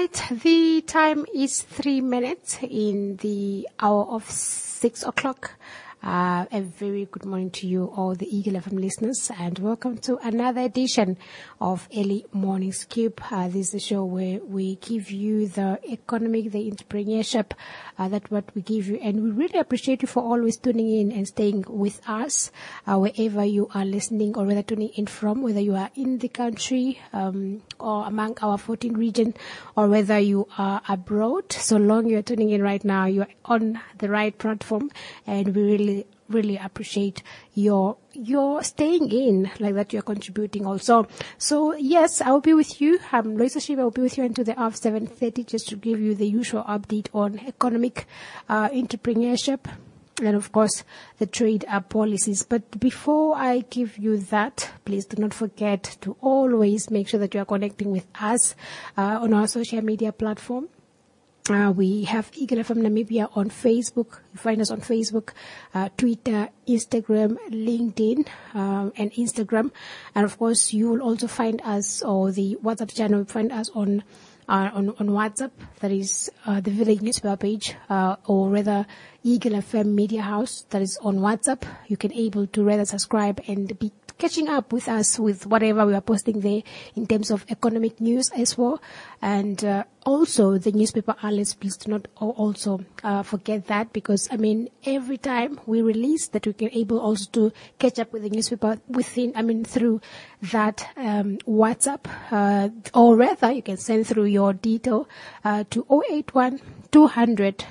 right, the time is 3 minutes in the hour of 6 o'clock. A very good morning to you, all the Eagle FM listeners, and welcome to another edition of Early Morning Scoop. This is a show where we give you the economic, the entrepreneurship, that's what we give you, and we really appreciate you for always tuning in and staying with us, wherever you are listening or whether tuning in from, whether you are in the country, or among our 14 region, or whether you are abroad. So long you're tuning in right now, you're on the right platform, and we really appreciate your staying in, like that you're contributing also. So yes, I will be with you. Loisa Shiva will be with you until the hour of 7:30, just to give you the usual update on economic entrepreneurship and of course the trade policies. But before I give you that, please do not forget to always make sure that you are connecting with us on our social media platform. We have Eagle FM Namibia on Facebook. You find us on Facebook, Twitter, Instagram, LinkedIn, and Instagram. And of course, you will also find us, or the WhatsApp channel, you find us on WhatsApp. That is the Village newspaper page, or rather Eagle FM Media House. That is on WhatsApp. You can able to rather subscribe and be catching up with us with whatever we are posting there in terms of economic news as well. And also the newspaper outlets, please do not also forget that, because every time we release that, we can able also to catch up with the newspaper through that WhatsApp, or rather you can send through your detail to 081 200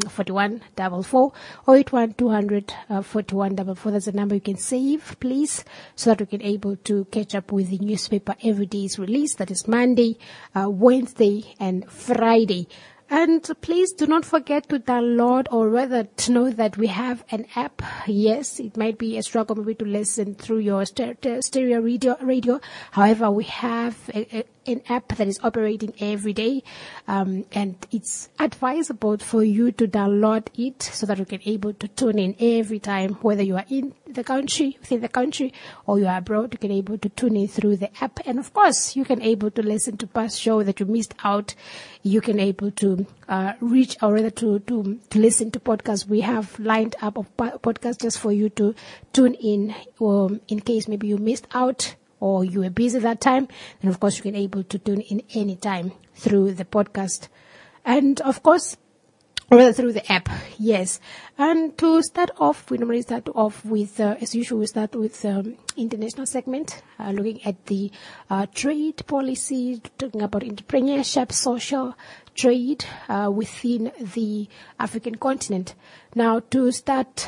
4144 or 81 200 4144. That's the number you can save, please, so that we can able to catch up with the newspaper every day's release. That is Monday, Wednesday, and Friday. And please do not forget to download, or rather to know that we have an app. Yes, it might be a struggle maybe to listen through your stereo radio. However, we have an app that is operating every day, and it's advisable for you to download it so that you can able to tune in every time, whether you are in the country, within the country, or you are abroad. You can able to tune in through the app, and of course you can able to listen to past show that you missed out. You can able to reach, or rather to listen to podcasts. We have lined up of podcasts just for you to tune in, in case maybe you missed out or you were busy that time. And of course you can able to tune in anytime through the podcast, and of course rather through the app. Yes. And to start off, we normally start off with, as usual, we start with international segment, looking at the trade policy, talking about entrepreneurship, social trade within the African continent. Now, to start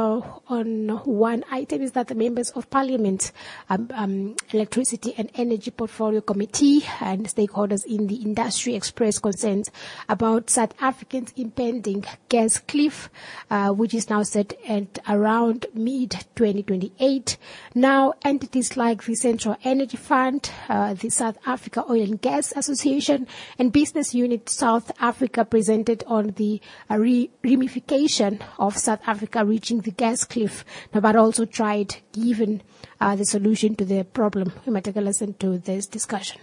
on one item is that the members of Parliament, Electricity and Energy Portfolio Committee, and stakeholders in the industry expressed concerns about South Africa's impending gas cliff, which is now set at around mid-2028. Now, entities like the Central Energy Fund, the South Africa Oil and Gas Association, and Business Unit South Africa presented on the ramification of South Africa reaching the gas cliff, but also tried giving the solution to the problem. We might take a listen to this discussion.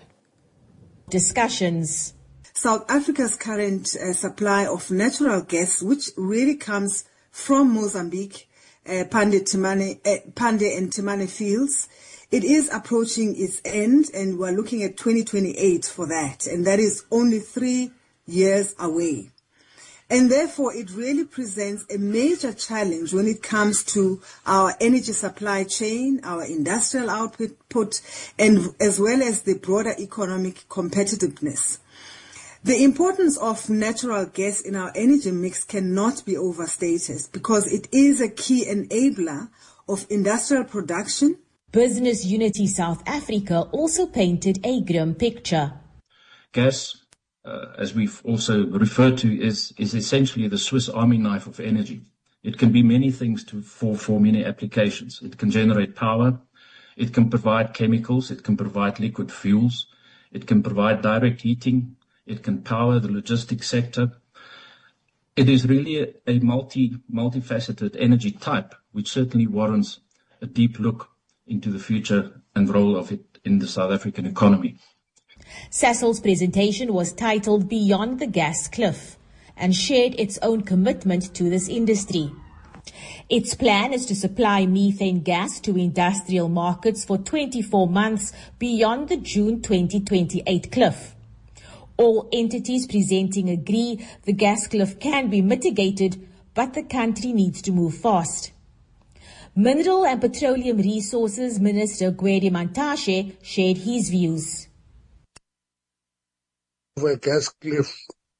Discussions. South Africa's current supply of natural gas, which really comes from Mozambique, Pande and Temane fields, it is approaching its end, and we're looking at 2028 for that, and that is only 3 years away. And therefore, it really presents a major challenge when it comes to our energy supply chain, our industrial output, and as well as the broader economic competitiveness. The importance of natural gas in our energy mix cannot be overstated, because it is a key enabler of industrial production. Business Unity South Africa also painted a grim picture. Gas, as we've also referred to, is essentially the Swiss Army knife of energy. It can be many things for many applications. It can generate power, it can provide chemicals, it can provide liquid fuels, it can provide direct heating, it can power the logistics sector. It is really a multifaceted energy type, which certainly warrants a deep look into the future and role of it in the South African economy. Sasol's presentation was titled Beyond the Gas Cliff and shared its own commitment to this industry. Its plan is to supply methane gas to industrial markets for 24 months beyond the June 2028 cliff. All entities presenting agree the gas cliff can be mitigated, but the country needs to move fast. Mineral and Petroleum Resources Minister Gwede Mantashe shared his views. The gas cliff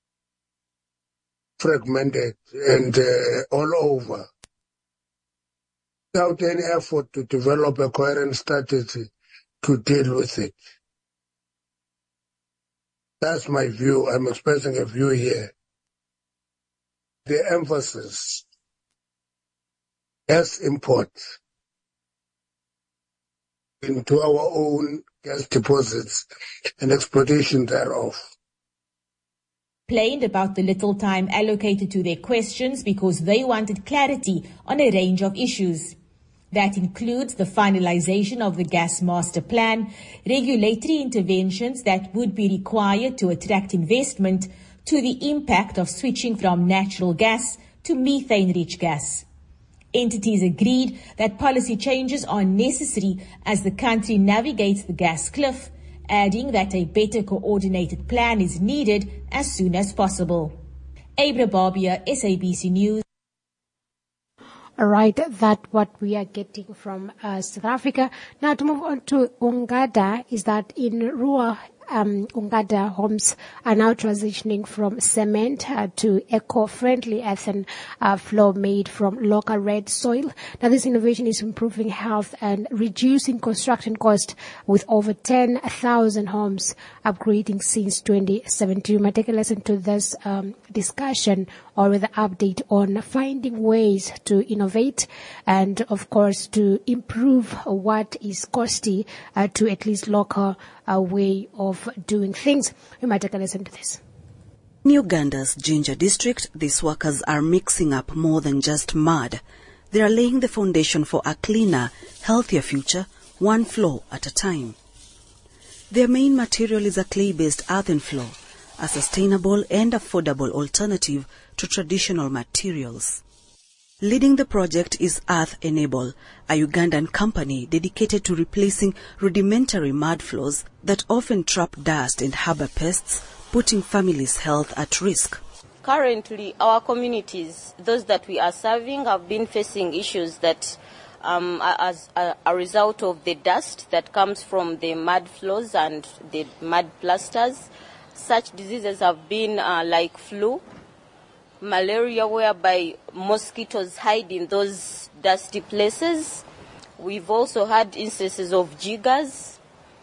fragmented and all over, without any effort to develop a coherent strategy to deal with it. That's my view. I'm expressing a view here. The emphasis, gas imports into our own gas deposits and exploitation thereof. Complained about the little time allocated to their questions because they wanted clarity on a range of issues. That includes the finalization of the gas master plan, regulatory interventions that would be required to attract investment, to the impact of switching from natural gas to methane-rich gas. Entities agreed that policy changes are necessary as the country navigates the gas cliff, adding that a better coordinated plan is needed as soon as possible. Abra Barbia, SABC News. All right, that's what we are getting from South Africa. Now to move on to Ungada, is that in rural Ungada homes are now transitioning from cement to eco-friendly earthen floor made from local red soil. Now this innovation is improving health and reducing construction cost, with over 10,000 homes upgrading since 2017. We might take a listen to this discussion, or with the update on finding ways to innovate and, of course, to improve what is costly to at least local way of doing things. We might take a listen to this. In Uganda's Jinja district, these workers are mixing up more than just mud. They are laying the foundation for a cleaner, healthier future, one floor at a time. Their main material is a clay-based earthen floor, a sustainable and affordable alternative to traditional materials. Leading the project is Earth Enable, a Ugandan company dedicated to replacing rudimentary mud floors that often trap dust and harbor pests, putting families' health at risk. Currently, our communities, those that we are serving, have been facing issues that as a result of the dust that comes from the mud floors and the mud plasters. Such diseases have been like flu, malaria, whereby mosquitoes hide in those dusty places. We've also had instances of jiggers,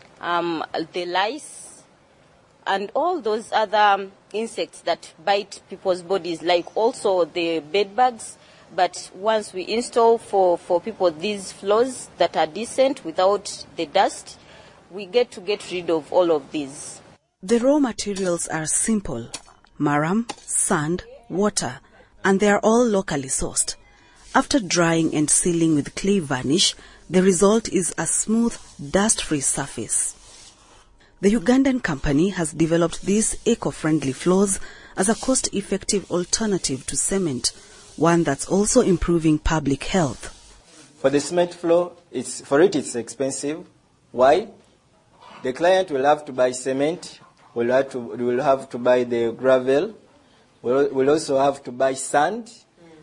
the lice, and all those other insects that bite people's bodies, like also the bed bugs. But once we install for people these floors that are decent without the dust, we get rid of all of these. The raw materials are simple: marram, sand, water, and they are all locally sourced. After drying and sealing with clay varnish, the result is a smooth, dust-free surface. The Ugandan company has developed these eco-friendly floors as a cost-effective alternative to cement, one that's also improving public health. For the cement floor, it's expensive. Why? The client will have to buy cement, will have to buy the gravel, will also have to buy sand,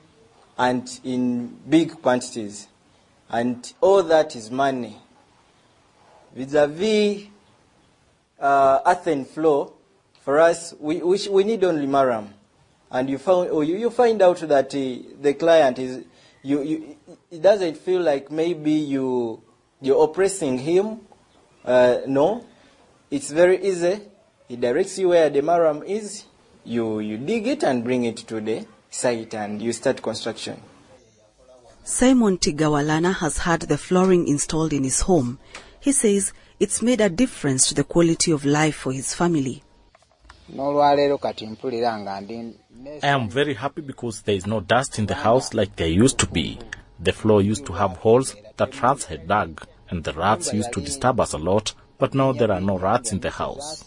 and in big quantities. And all that is money. Vis-a-vis earthen floor, for us, we need only marram. And you find out that the client is, it doesn't feel like maybe you're oppressing him. No, it's very easy. He directs you where the marram is. You dig it and bring it to the site, and you start construction. Simon Tigawalana has had the flooring installed in his home. He says it's made a difference to the quality of life for his family. I am very happy because there is no dust in the house like there used to be. The floor used to have holes that rats had dug, and the rats used to disturb us a lot, but now there are no rats in the house.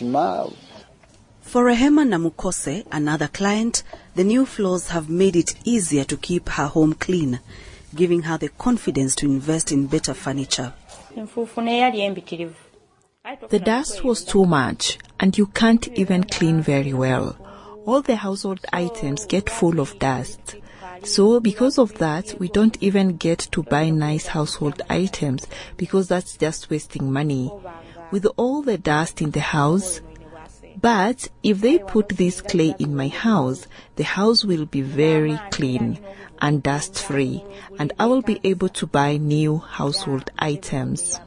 For Rehema Namukose, another client, the new floors have made it easier to keep her home clean, giving her the confidence to invest in better furniture. The dust was too much, and you can't even clean very well. All the household items get full of dust. So because of that, we don't even get to buy nice household items because that's just wasting money. With all the dust in the house, but if they put this clay in my house, the house will be very clean and dust-free, and I will be able to buy new household items.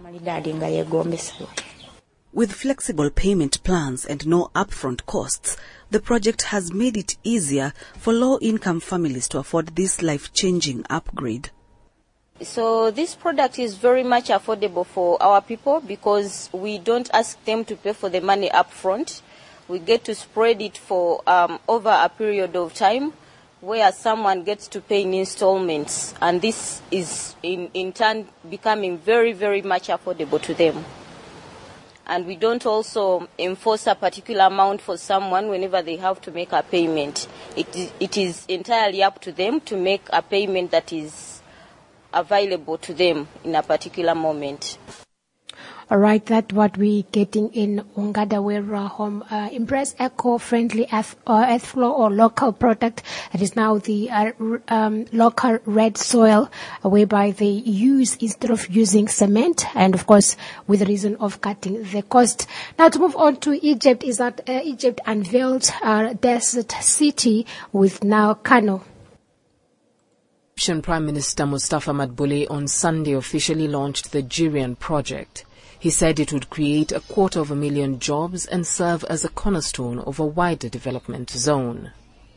With flexible payment plans and no upfront costs, the project has made it easier for low-income families to afford this life-changing upgrade. So this product is very much affordable for our people because we don't ask them to pay for the money upfront. We get to spread it for over a period of time where someone gets to pay in installments, and this is in turn becoming very, very much affordable to them. And we don't also enforce a particular amount for someone whenever they have to make a payment. It is entirely up to them to make a payment that is available to them in a particular moment. All right, that's what we're getting in Ungadawera Home. Impress eco-friendly earth flow or local product. That is now the local red soil, whereby they use instead of using cement, and of course with the reason of cutting the cost. Now to move on to Egypt, is that Egypt unveiled a desert city with now Kano. Egyptian Prime Minister Mustafa Madbouli on Sunday officially launched the Jirian project. He said it would create 250,000 jobs and serve as a cornerstone of a wider development zone.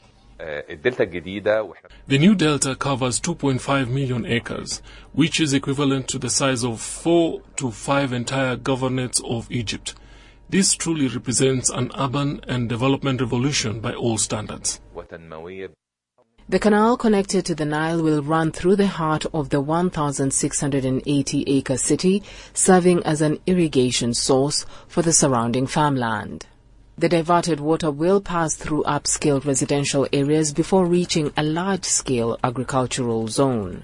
The new delta covers 2.5 million acres, which is equivalent to the size of 4 to 5 entire governorates of Egypt. This truly represents an urban and development revolution by all standards. The canal connected to the Nile will run through the heart of the 1,680-acre city, serving as an irrigation source for the surrounding farmland. The diverted water will pass through upscale residential areas before reaching a large-scale agricultural zone.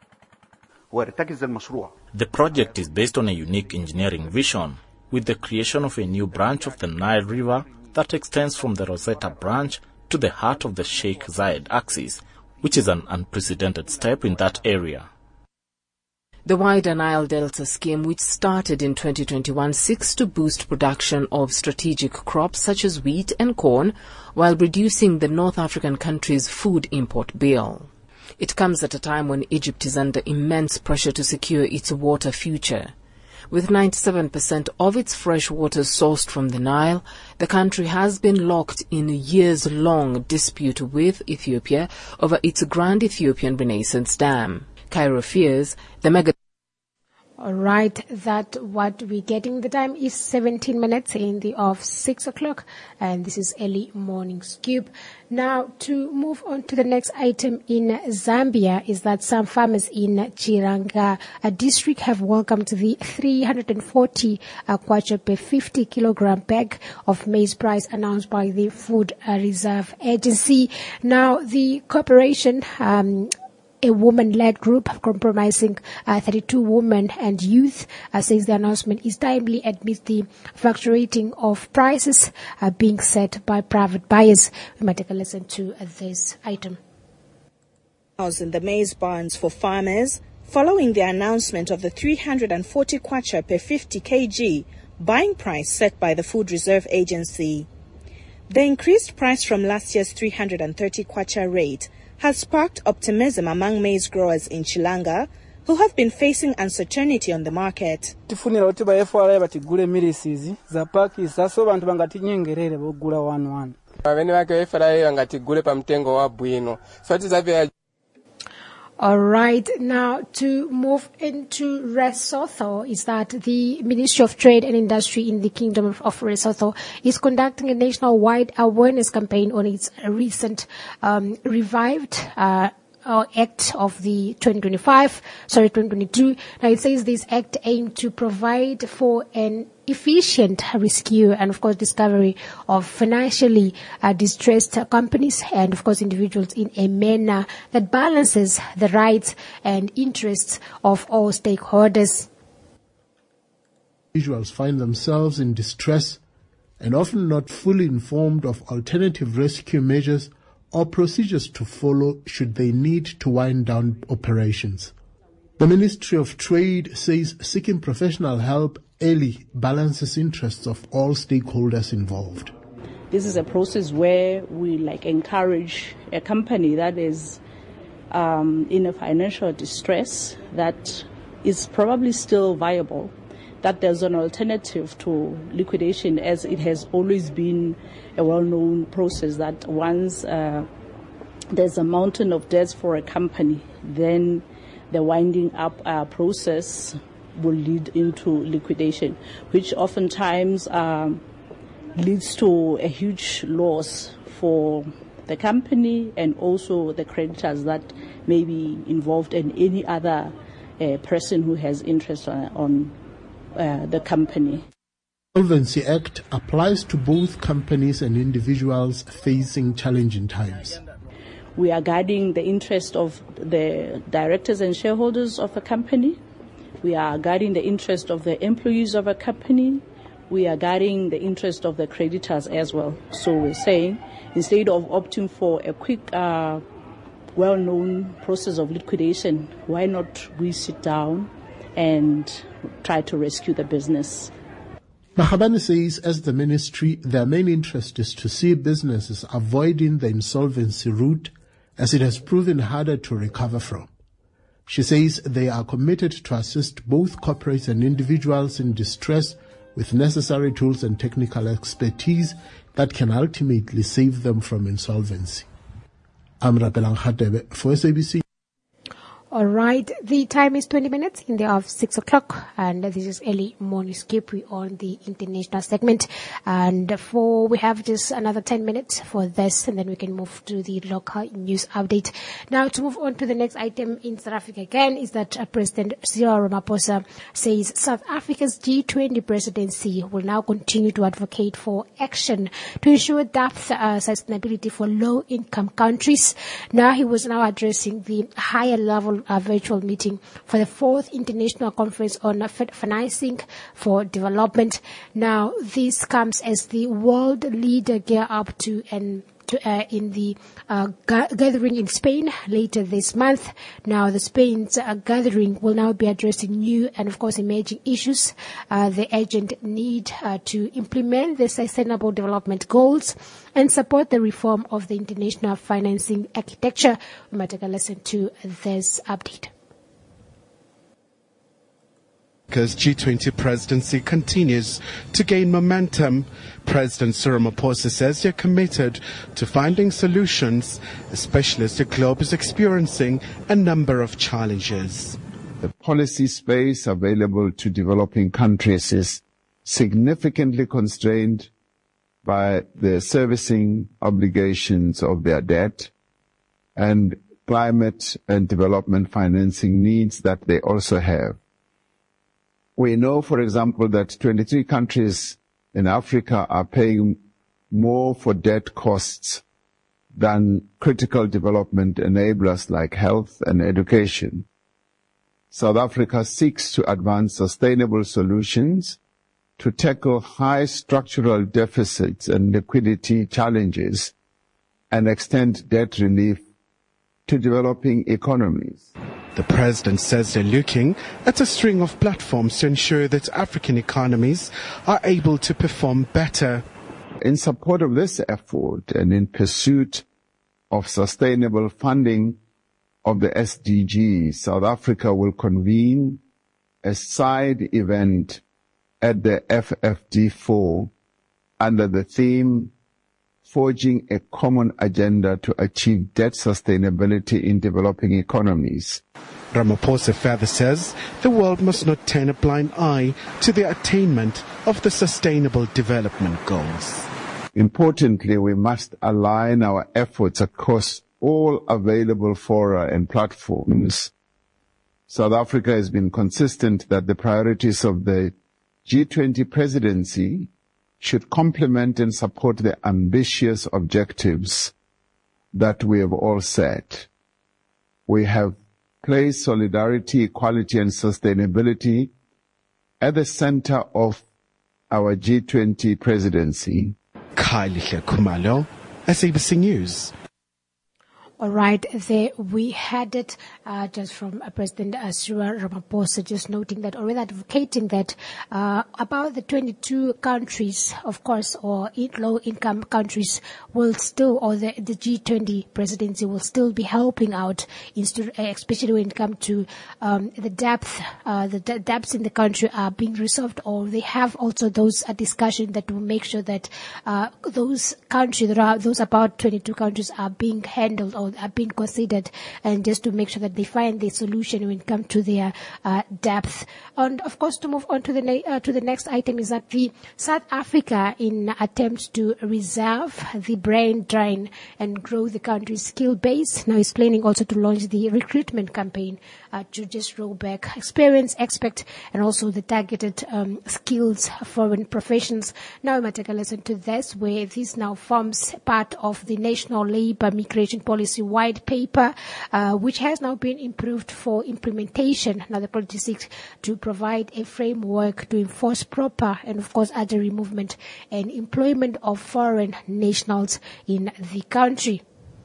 The project is based on a unique engineering vision, with the creation of a new branch of the Nile River that extends from the Rosetta branch to the heart of the Sheikh Zayed axis, which is an unprecedented step in that area. The wider Nile Delta scheme, which started in 2021, seeks to boost production of strategic crops such as wheat and corn, while reducing the North African country's food import bill. It comes at a time when Egypt is under immense pressure to secure its water future. With 97% of its fresh water sourced from the Nile, the country has been locked in a years-long dispute with Ethiopia over its Grand Ethiopian Renaissance Dam. Cairo fears the mega... All right, that what we're getting. The time is 17 minutes in the of 6 o'clock, and this is early morning scoop. Now, to move on to the next item in Zambia is that some farmers in Chiranga district have welcomed the 340 kwacha per 50 kilogram bag of maize price announced by the Food Reserve Agency. Now, the corporation, a woman-led group comprising 32 women and youth, says the announcement is timely amidst the fluctuating of prices being set by private buyers. We might take a listen to this item. In the maize barns for farmers, following the announcement of the 340 kwacha per 50 kg buying price set by the Food Reserve Agency. The increased price from last year's 330 kwacha rate has sparked optimism among maize growers in Chilanga, who have been facing uncertainty on the market. All right, now to move into Lesotho is that the Ministry of Trade and Industry in the Kingdom of Lesotho is conducting a nationwide awareness campaign on its recent revived Act of the 2022. Now it says this act aimed to provide for an efficient rescue and, of course, discovery of financially distressed companies and, of course, individuals in a manner that balances the rights and interests of all stakeholders. Individuals find themselves in distress and often not fully informed of alternative rescue measures or procedures to follow should they need to wind down operations. The Ministry of Trade says seeking professional help early balances interests of all stakeholders involved. This is a process where we encourage a company that is in a financial distress that is probably still viable, that there's an alternative to liquidation, as it has always been a well-known process that once there's a mountain of debts for a company, then the winding up process will lead into liquidation, which oftentimes leads to a huge loss for the company and also the creditors that may be involved and any other person who has interest on the company. The Solvency Act applies to both companies and individuals facing challenging times. We are guarding the interest of the directors and shareholders of a company. We are guarding the interest of the employees of a company. We are guarding the interest of the creditors as well. So we're saying, instead of opting for a quick, well-known process of liquidation, why not we sit down and try to rescue the business? Mahabane says, as the ministry, their main interest is to see businesses avoiding the insolvency route, as it has proven harder to recover from. She says they are committed to assist both corporates and individuals in distress with necessary tools and technical expertise that can ultimately save them from insolvency. I'm Rapelang Khatebe for SABC. All right, the time is 20 minutes in the hour of 6 o'clock, and this is early morning skip. We're on the international segment, and we have just another 10 minutes for this, and then we can move to the local news update. Now, to move on to the next item in South Africa again, is that President Cyril Ramaphosa says South Africa's G20 presidency will now continue to advocate for action to ensure depth sustainability for low-income countries. Now, he was now addressing the higher level virtual meeting for the 4th International Conference on Financing for Development. Now, this comes as the world leader gear up to in the gathering in Spain later this month. Now, the Spain's gathering will now be addressing new and, of course, emerging issues, the urgent need to implement the Sustainable Development Goals and support the reform of the international financing architecture. We might take a listen to this update. As G20 presidency continues to gain momentum, President Cyril Ramaphosa says they're committed to finding solutions, especially as the globe is experiencing a number of challenges. The policy space available to developing countries is significantly constrained by the servicing obligations of their debt and climate and development financing needs that they also have. We know, for example, that 23 countries in Africa are paying more for debt costs than critical development enablers like health and education. South Africa seeks to advance sustainable solutions to tackle high structural deficits and liquidity challenges and extend debt relief to developing economies. The president says they're looking at a string of platforms to ensure that African economies are able to perform better. In support of this effort and in pursuit of sustainable funding of the SDGs, South Africa will convene a side event at the FFD4 under the theme Forging a Common Agenda to Achieve Debt Sustainability in Developing Economies. Ramaphosa further says the world must not turn a blind eye to the attainment of the Sustainable Development Goals. Importantly, we must align our efforts across all available fora and platforms. South Africa has been consistent that the priorities of the G20 presidency should complement and support the ambitious objectives that we have all set. We have placed solidarity, equality, and sustainability at the center of our G20 presidency. Khalihle Khumalo, SABC News. All right, there we had it just from President Cyril Ramaphosa, just noting that, already advocating that about the 22 countries, of course, or low-income countries will still, or the G20 presidency will still be helping out, especially when it comes to the depths in the country are being resolved, or they have also those discussions that will make sure that those countries, those about 22 countries are being handled or are being considered, and just to make sure that they find the solution when it comes to their depth. And of course, to move on to the next item is that the South Africa, in attempts to reserve the brain drain and grow the country's skill base, now is planning also to launch the recruitment campaign to just roll back experience, expect, and also the targeted skills foreign professions. Now we might take a listen to this, where this now forms part of the National Labour Migration Policy White Paper, which has now been improved for implementation. Now the policy seeks to provide a framework to enforce proper and, of course, arbitrary movement and employment of foreign nationals in the country.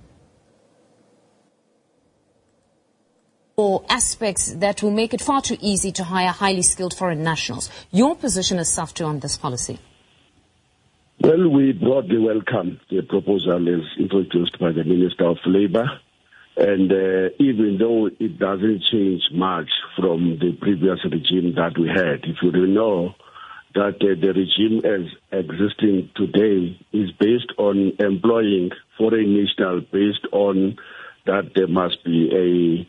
Or aspects that will make it far too easy to hire highly skilled foreign nationals. Your position as SAFTU on this policy? Well, we broadly welcome the proposal as introduced by the Minister of Labour. And even though it doesn't change much from the previous regime that we had, if you know that the regime as existing today is based on employing foreign nationals based on that there must be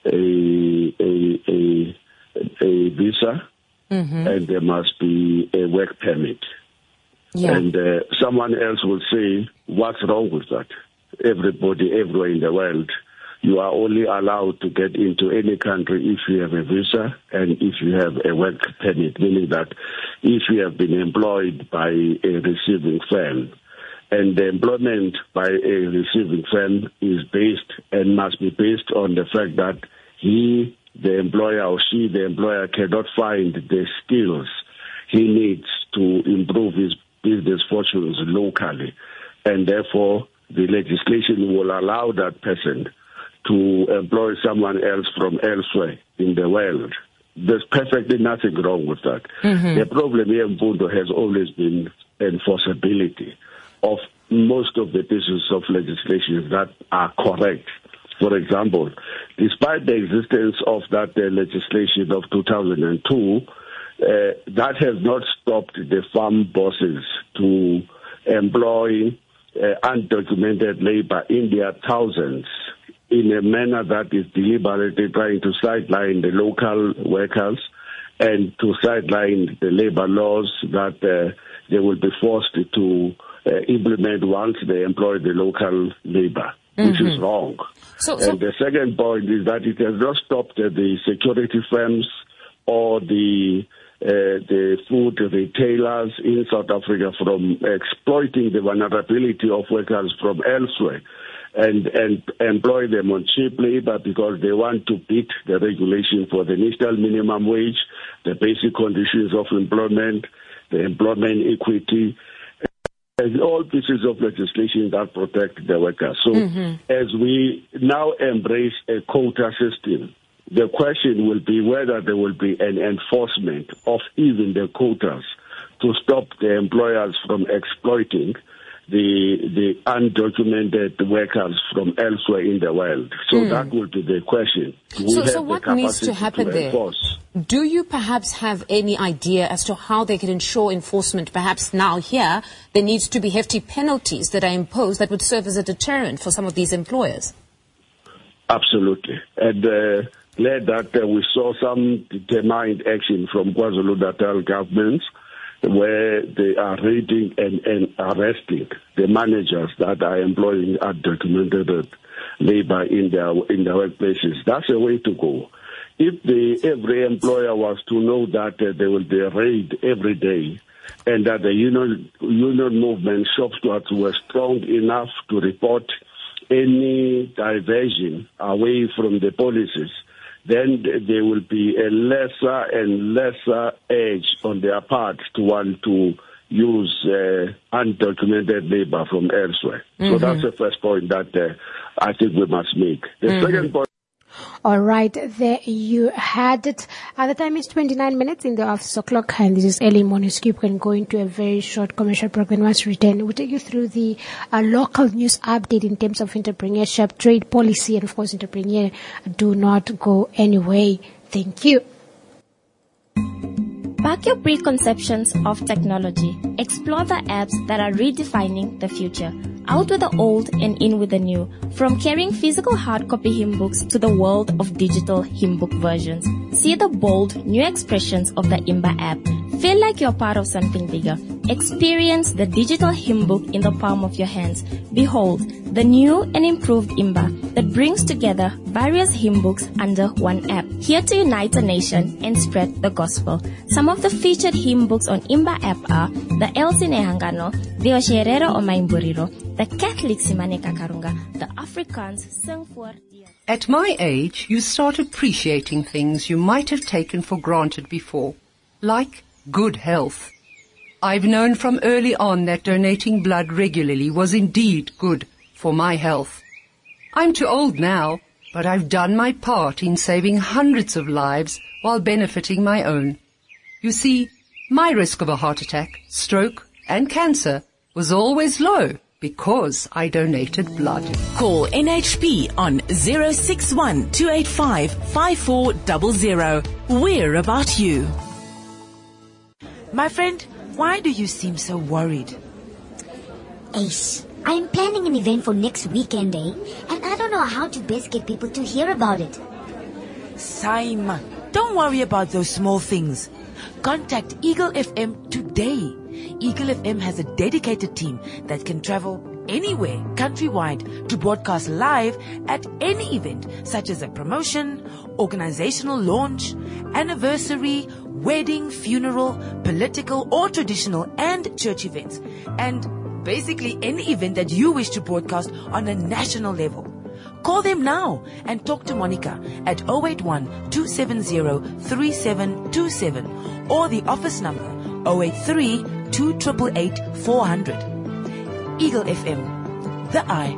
a visa, and there must be a work permit. Yeah. And someone else will say, what's wrong with that? Everybody, everywhere in the world, you are only allowed to get into any country if you have a visa and if you have a work permit, meaning that if you have been employed by a receiving firm, and the employment by a receiving firm is based and must be based on the fact that he, the employer, or she, the employer, cannot find the skills he needs to improve his business fortunes locally. And therefore, the legislation will allow that person to employ someone else from elsewhere in the world. There's perfectly nothing wrong with that. The problem here in Mpundo has always been enforceability of most of the pieces of legislation that are correct. For example, despite the existence of that legislation of 2002, that has not stopped the farm bosses to employ undocumented labor in their thousands in a manner that is deliberately trying to sideline the local workers and to sideline the labor laws that they will be forced to implement once they employ the local labor, which is wrong. And the second point is that it has not stopped the security firms or the food retailers in South Africa from exploiting the vulnerability of workers from elsewhere and employ them on cheap labor because they want to beat the regulation for the national minimum wage, the basic conditions of employment, the employment equity, and all pieces of legislation that protect the workers. So as we now embrace a quota system, the question will be whether there will be an enforcement of even the quotas to stop the employers from exploiting the undocumented workers from elsewhere in the world. So that will be the question. So what needs to happen there? Do you perhaps have any idea as to how they can ensure enforcement? Perhaps now here there needs to be hefty penalties that are imposed that would serve as a deterrent for some of these employers. Absolutely. And glad that we saw some determined action from KwaZulu-Natal governments where they are raiding and arresting the managers that are employing undocumented labor in their workplaces. That's a way to go. if every employer was to know that there will be a raid every day, and that the union movement shops were strong enough to report any diversion away from the policies, then there will be a lesser and lesser edge on their part to want to use undocumented labor from elsewhere. So that's the first point that I think we must make. The second point. All right, there you had it. The time is 29 minutes in the office o'clock, and this is Early Morning Scoop. We can go into a very short commercial break. When once returned, we'll take you through the local news update in terms of entrepreneurship, trade policy, and of course, entrepreneur. Do not go anywhere. Thank you. Back your preconceptions of technology. Explore the apps that are redefining the future. Out with the old and in with the new. From carrying physical hard copy hymn books to the world of digital hymn book versions. See the bold, new expressions of the Imba app. Feel like you're part of something bigger. Experience the digital hymn book in the palm of your hands. Behold, the new and improved Imba that brings together various hymn books under one app. Here to unite a nation and spread the gospel. Some of the featured hymn books on Imba app are the Elsie Nehangano, the Osherero o Maimburiro, the Catholic Simane Kakarunga, the Afrikaans Sing for Dear. At my age, you start appreciating things you might have taken for granted before, like good health. I've known from early on that donating blood regularly was indeed good for my health. I'm too old now, but I've done my part in saving hundreds of lives while benefiting my own. You see, my risk of a heart attack, stroke, and cancer was always low because I donated blood. Call NHP on 061 285 5400. We're about you. My friend, why do you seem so worried? Ace, I'm planning an event for next weekend, and I don't know how to best get people to hear about it. Simon, don't worry about those small things. Contact Eagle FM today. Eagle FM has a dedicated team that can travel anywhere countrywide to broadcast live at any event, such as a promotion, organizational launch, anniversary, wedding, funeral, political or traditional and church events, and basically any event that you wish to broadcast on a national level. Call them now and talk to Monica at 081-270-3727 or the office number 083-288-400. Eagle FM, the eye.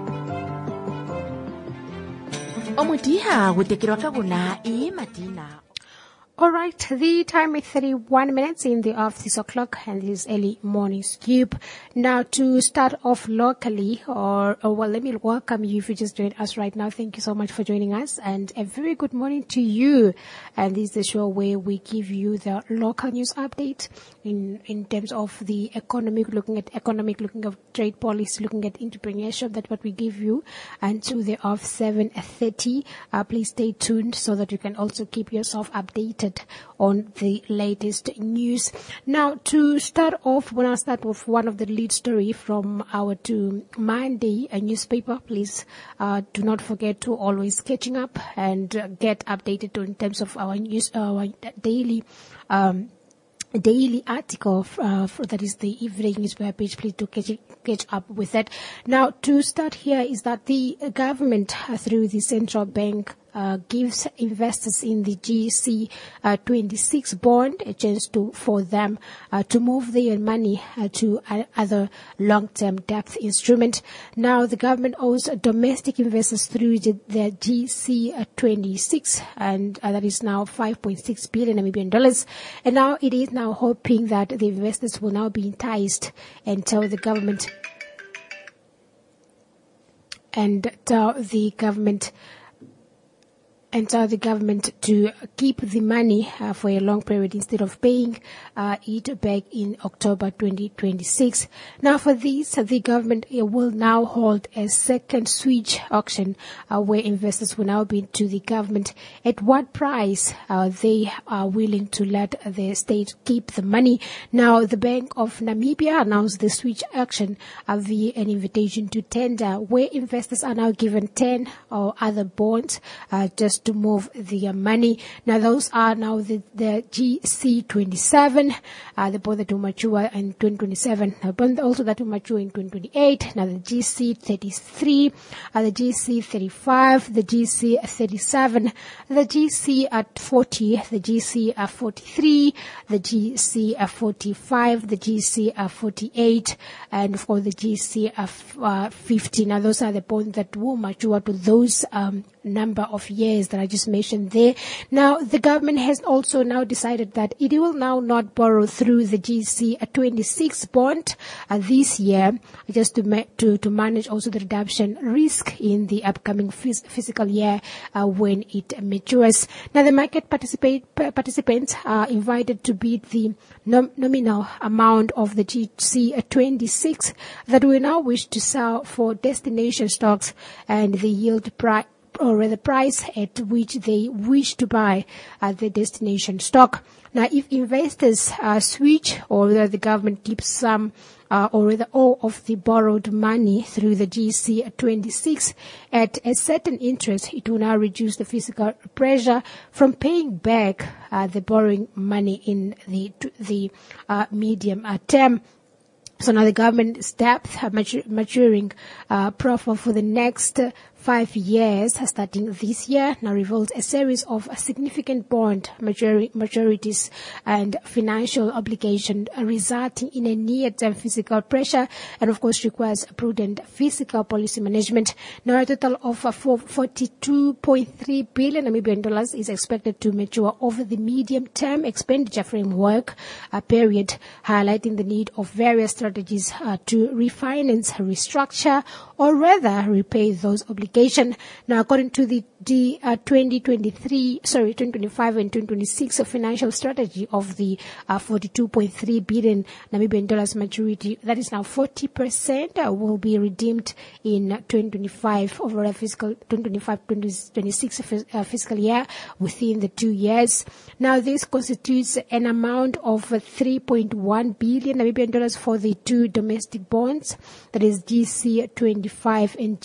All right, the time is 31 minutes in the office o'clock, and this is Early Morning Scoop. Now, to start off locally, let me welcome you if you just joined us right now. Thank you so much for joining us, and a very good morning to you. And this is the show where we give you the local news update in terms of the economic, looking at trade policy, looking at entrepreneurship. That's what we give you until the of 7:30. Please stay tuned so that you can also keep yourself updated on the latest news. Now, to start off, when I start with one of the lead story from our Monday newspaper, please do not forget to always catching up and get updated in terms of our news, our daily article that is the evening newspaper page. Please do catch up with that. Now, to start here is that the government through the central bank gives investors in the GC26 bond a chance for them to move their money to other long-term debt instrument. Now, the government owes domestic investors through their GC26, and that is now 5.6 billion Namibian dollars. And now it is now hoping that the investors will now be enticed and tell the government to keep the money for a long period instead of paying it back in October 2026. Now, for this, the government will now hold a second switch auction where investors will now bid to the government at what price they are willing to let the state keep the money. Now, the Bank of Namibia announced the switch auction via an invitation to tender where investors are now given 10 or other bonds just course, to move the money. Now, those are now the GC27, the bond that will mature in 2027, the bond also that will mature in 2028. Now, the GC33, the GC35, the GC37, the GC40, the GC43, the GC45, the GC48, and of course the GC50. Now, those are the bonds that will mature to those number of years that I just mentioned there. Now, the government has also now decided that it will now not borrow through the GC26 bond this year, just to manage also the redemption risk in the upcoming fiscal year when it matures. Now, the market participants are invited to bid the nominal amount of the GC26 that we now wish to sell for destination stocks, and the yield price, or the price at which they wish to buy the destination stock. Now, if investors switch, or the government keeps some or all of the borrowed money through the GC26 at a certain interest, it will now reduce the fiscal pressure from paying back the borrowing money in the medium term. So now the government's debt maturing profile for the next 5 years, starting this year, now reveals a series of significant bond maturities and financial obligation, resulting in a near-term fiscal pressure, and of course requires prudent fiscal policy management. Now, a total of 42.3 billion Namibian dollars is expected to mature over the medium-term expenditure framework period, highlighting the need of various strategies to refinance, restructure, or rather repay those obligations. Now, according to the 2025 and 2026 financial strategy of the 42.3 billion Namibian dollars maturity, that is now 40% will be redeemed in 2025 over a fiscal 2025-2026 fiscal year within the 2 years. Now, this constitutes an amount of 3.1 billion Namibian dollars for the two domestic bonds, that is GC25 and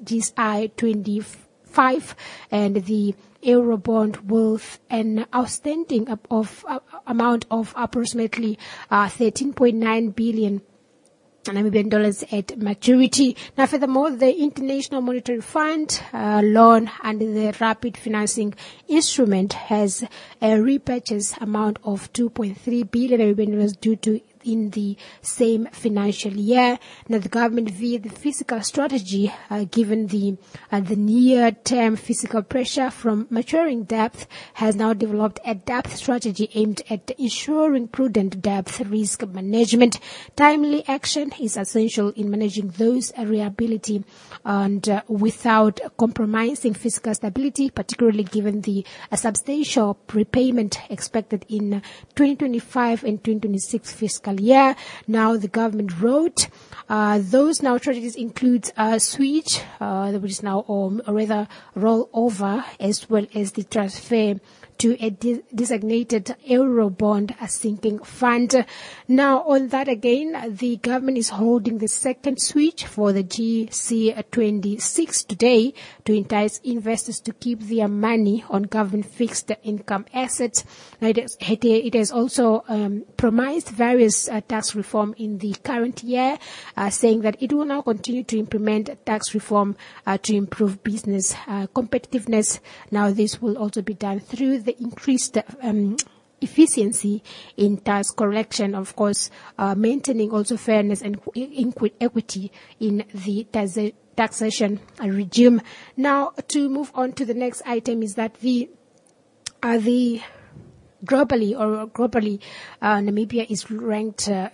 GSI25, and the Eurobond with an outstanding amount of approximately 13.9 billion Namibian dollars at maturity. Now, furthermore, the International Monetary Fund loan under the Rapid Financing Instrument has a repurchase amount of 2.3 billion Namibian dollars due to in the same financial year. Now, the government, via the fiscal strategy, given the near-term fiscal pressure from maturing debt, has now developed a debt strategy aimed at ensuring prudent debt risk management. Timely action is essential in managing those reliability and without compromising fiscal stability, particularly given the substantial repayment expected in 2025 and 2026 fiscal year. Now, the government wrote those now strategies include switch, which is now or rather roll over, as well as the transfer to a designated Eurobond sinking fund. Now, on that again, the government is holding the second switch for the GC26 today to entice investors to keep their money on government fixed income assets. Now, it has also promised various tax reform in the current year, saying that it will now continue to implement tax reform to improve business competitiveness. Now, this will also be done through the increased efficiency in tax collection, of course, maintaining also fairness and equity in the taxation regime. Now, to move on to the next item is that globally, Namibia is ranked at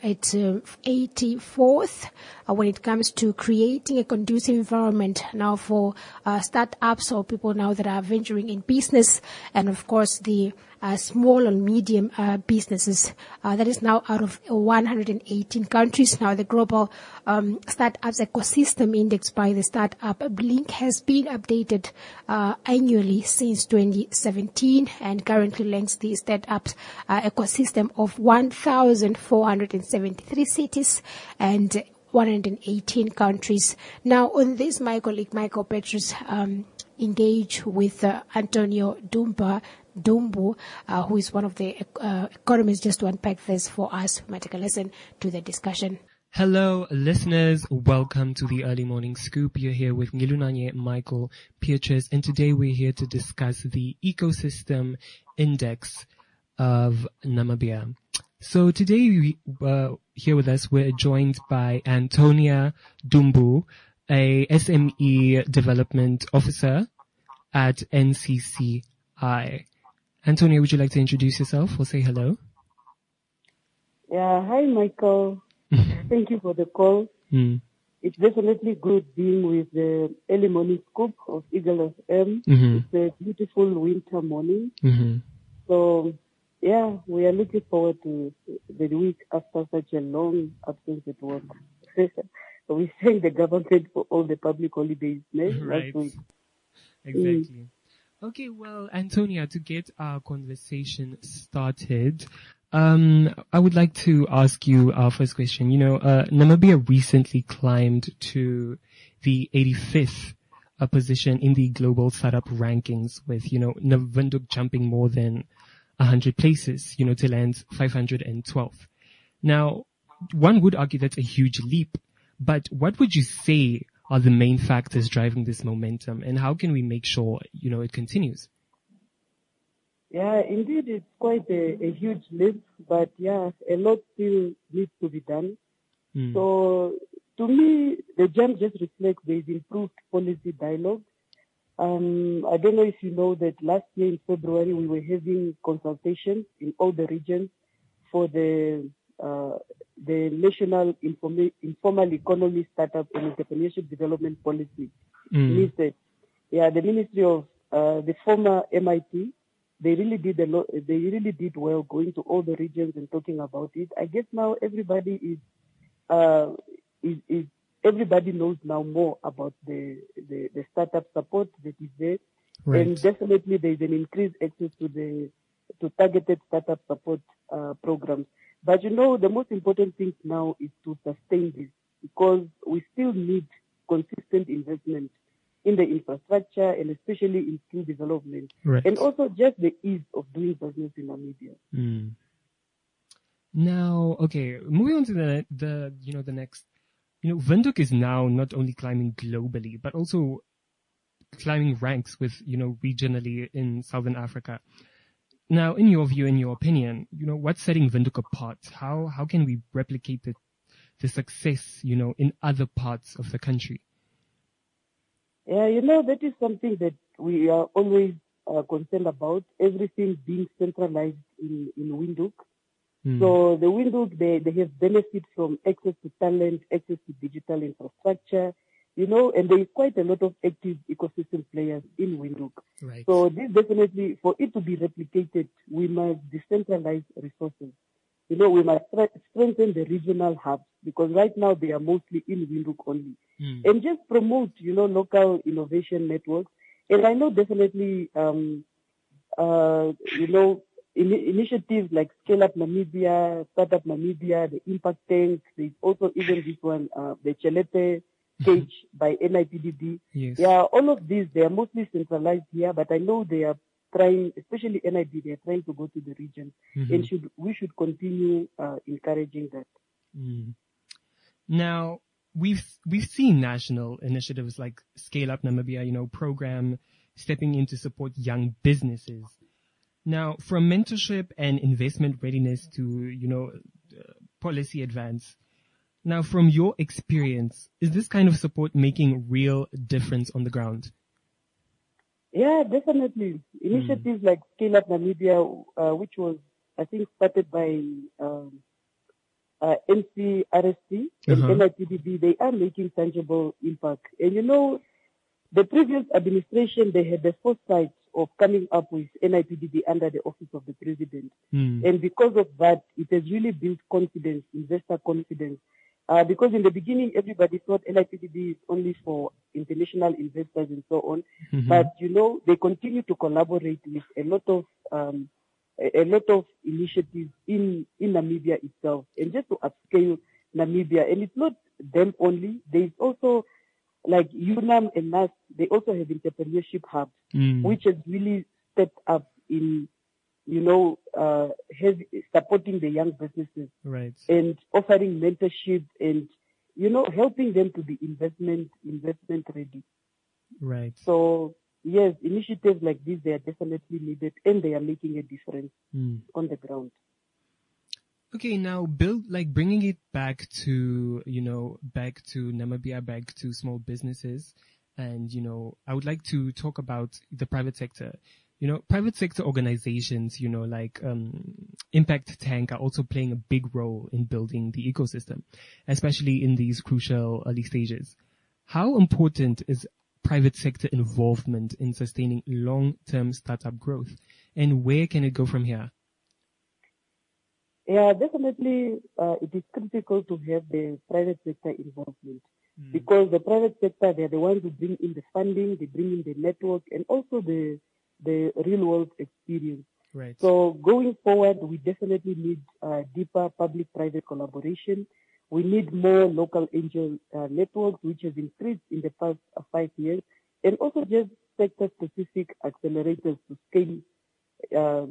84th when it comes to creating a conducive environment now for startups or people now that are venturing in business, and of course the small and medium businesses. That is now out of 118 countries. Now, the global startups ecosystem index by the Startup Blink has been updated annually since 2017 and currently ranks the startups ecosystem of 1,473 cities and 118 countries. Now, on this, my colleague Michael Petrus engage with Antonio Dumbu, who is one of the economists, just to unpack this for us. We might take a listen to the discussion. Hello, listeners. Welcome to the Early Morning Scoop. You're here with Ngilunanye Michael Pietrus, and today we're here to discuss the Ecosystem Index of Namibia. So today, here with us, we're joined by Antonia Dumbu, a SME Development Officer at NCCI. Antonia, would you like to introduce yourself or say hello? Yeah, hi Michael. Thank you for the call. It's definitely good being with the Early Morning Scoop of Eagle FM. It's a beautiful winter morning. So, yeah, we are looking forward to the week after such a long absence at work. We thank the government for all the public holidays last week. Exactly. Okay, well, Antonia, to get our conversation started, I would like to ask you our first question. You know, Namibia recently climbed to the 85th position in the global startup rankings with, you know, Windhoek jumping more than 100 places, you know, to land 512th. Now, one would argue that's a huge leap, but what would you say are the main factors driving this momentum, and how can we make sure, you know, it continues? Yeah, indeed, it's quite a huge leap, but yeah, a lot still needs to be done. So, to me, the jump just reflects the improved policy dialogue. I don't know if you know that last year in February we were having consultations in all the regions for the National Informal Economy Startup and Entrepreneurship Development Policy. NISET. Yeah, the Ministry of the former MIT. They really did a lot. They really did well going to all the regions and talking about it. I guess now everybody everybody knows now more about the startup support that is there, and definitely there is an increased access to targeted startup support programs. But you know, the most important thing now is to sustain this, because we still need consistent investment in the infrastructure and especially in skill development, and also just the ease of doing business in Namibia. Now, okay, moving on to the next, you know, Windhoek is now not only climbing globally, but also climbing ranks with, you know, regionally in Southern Africa. Now, in your view, in your opinion, you know, what's setting Windhoek apart? How can we replicate the success, you know, in other parts of the country? Yeah, you know, that is something that we are always concerned about, everything being centralized in Windhoek. So the Windhoek, they have benefit from access to talent, access to digital infrastructure, you know, and there is quite a lot of active ecosystem players in Windhoek. So this definitely, for it to be replicated, we must decentralize resources. You know, we must strengthen the regional hubs, because right now they are mostly in Windhoek only. And just promote, you know, local innovation networks. And I know definitely, you know, initiatives like Scale Up Namibia, Startup Namibia, the Impact Tank, there's also even this one, the Chelete Cage by NIPDB. Yeah, all of these, they are mostly centralized here, but I know they are trying, especially NID, they are trying to go to the regions, and we should continue encouraging that. Now, we've seen national initiatives like Scale Up Namibia, you know, program stepping in to support young businesses. Now, from mentorship and investment readiness to, you know, policy advance. Now, from your experience, is this kind of support making real difference on the ground? Yeah, definitely. Initiatives like Scale Up Namibia, which was, I think, started by NCRST and NIPDB, they are making tangible impact. And you know, the previous administration, they had the foresight of coming up with NIPDB under the office of the president. And because of that, it has really built confidence, investor confidence. Because in the beginning, everybody thought NIPDB is only for international investors and so on. But, you know, they continue to collaborate with a lot of initiatives in Namibia itself, and just to upscale Namibia. And it's not them only. There is also like UNAM and NAS, they also have entrepreneurship hubs, which has really stepped up in, supporting the young businesses. Right. And offering mentorship and, helping them to be investment ready. Right. So, yes, initiatives like this, they are definitely needed and they are making a difference on the ground. Okay, now bringing it back to Namibia, back to small businesses. And, I would like to talk about the private sector. Private sector organizations, like Impact Tank are also playing a big role in building the ecosystem, especially in these crucial early stages. How important is private sector involvement in sustaining long-term startup growth? And where can it go from here? Yeah, definitely, it is critical to have the private sector involvement because the private sector, they're the ones who bring in the funding, they bring in the network and also the real world experience. Right. So going forward, we definitely need deeper public-private collaboration. We need more local angel networks, which has increased in the past 5 years, and also just sector-specific accelerators to scale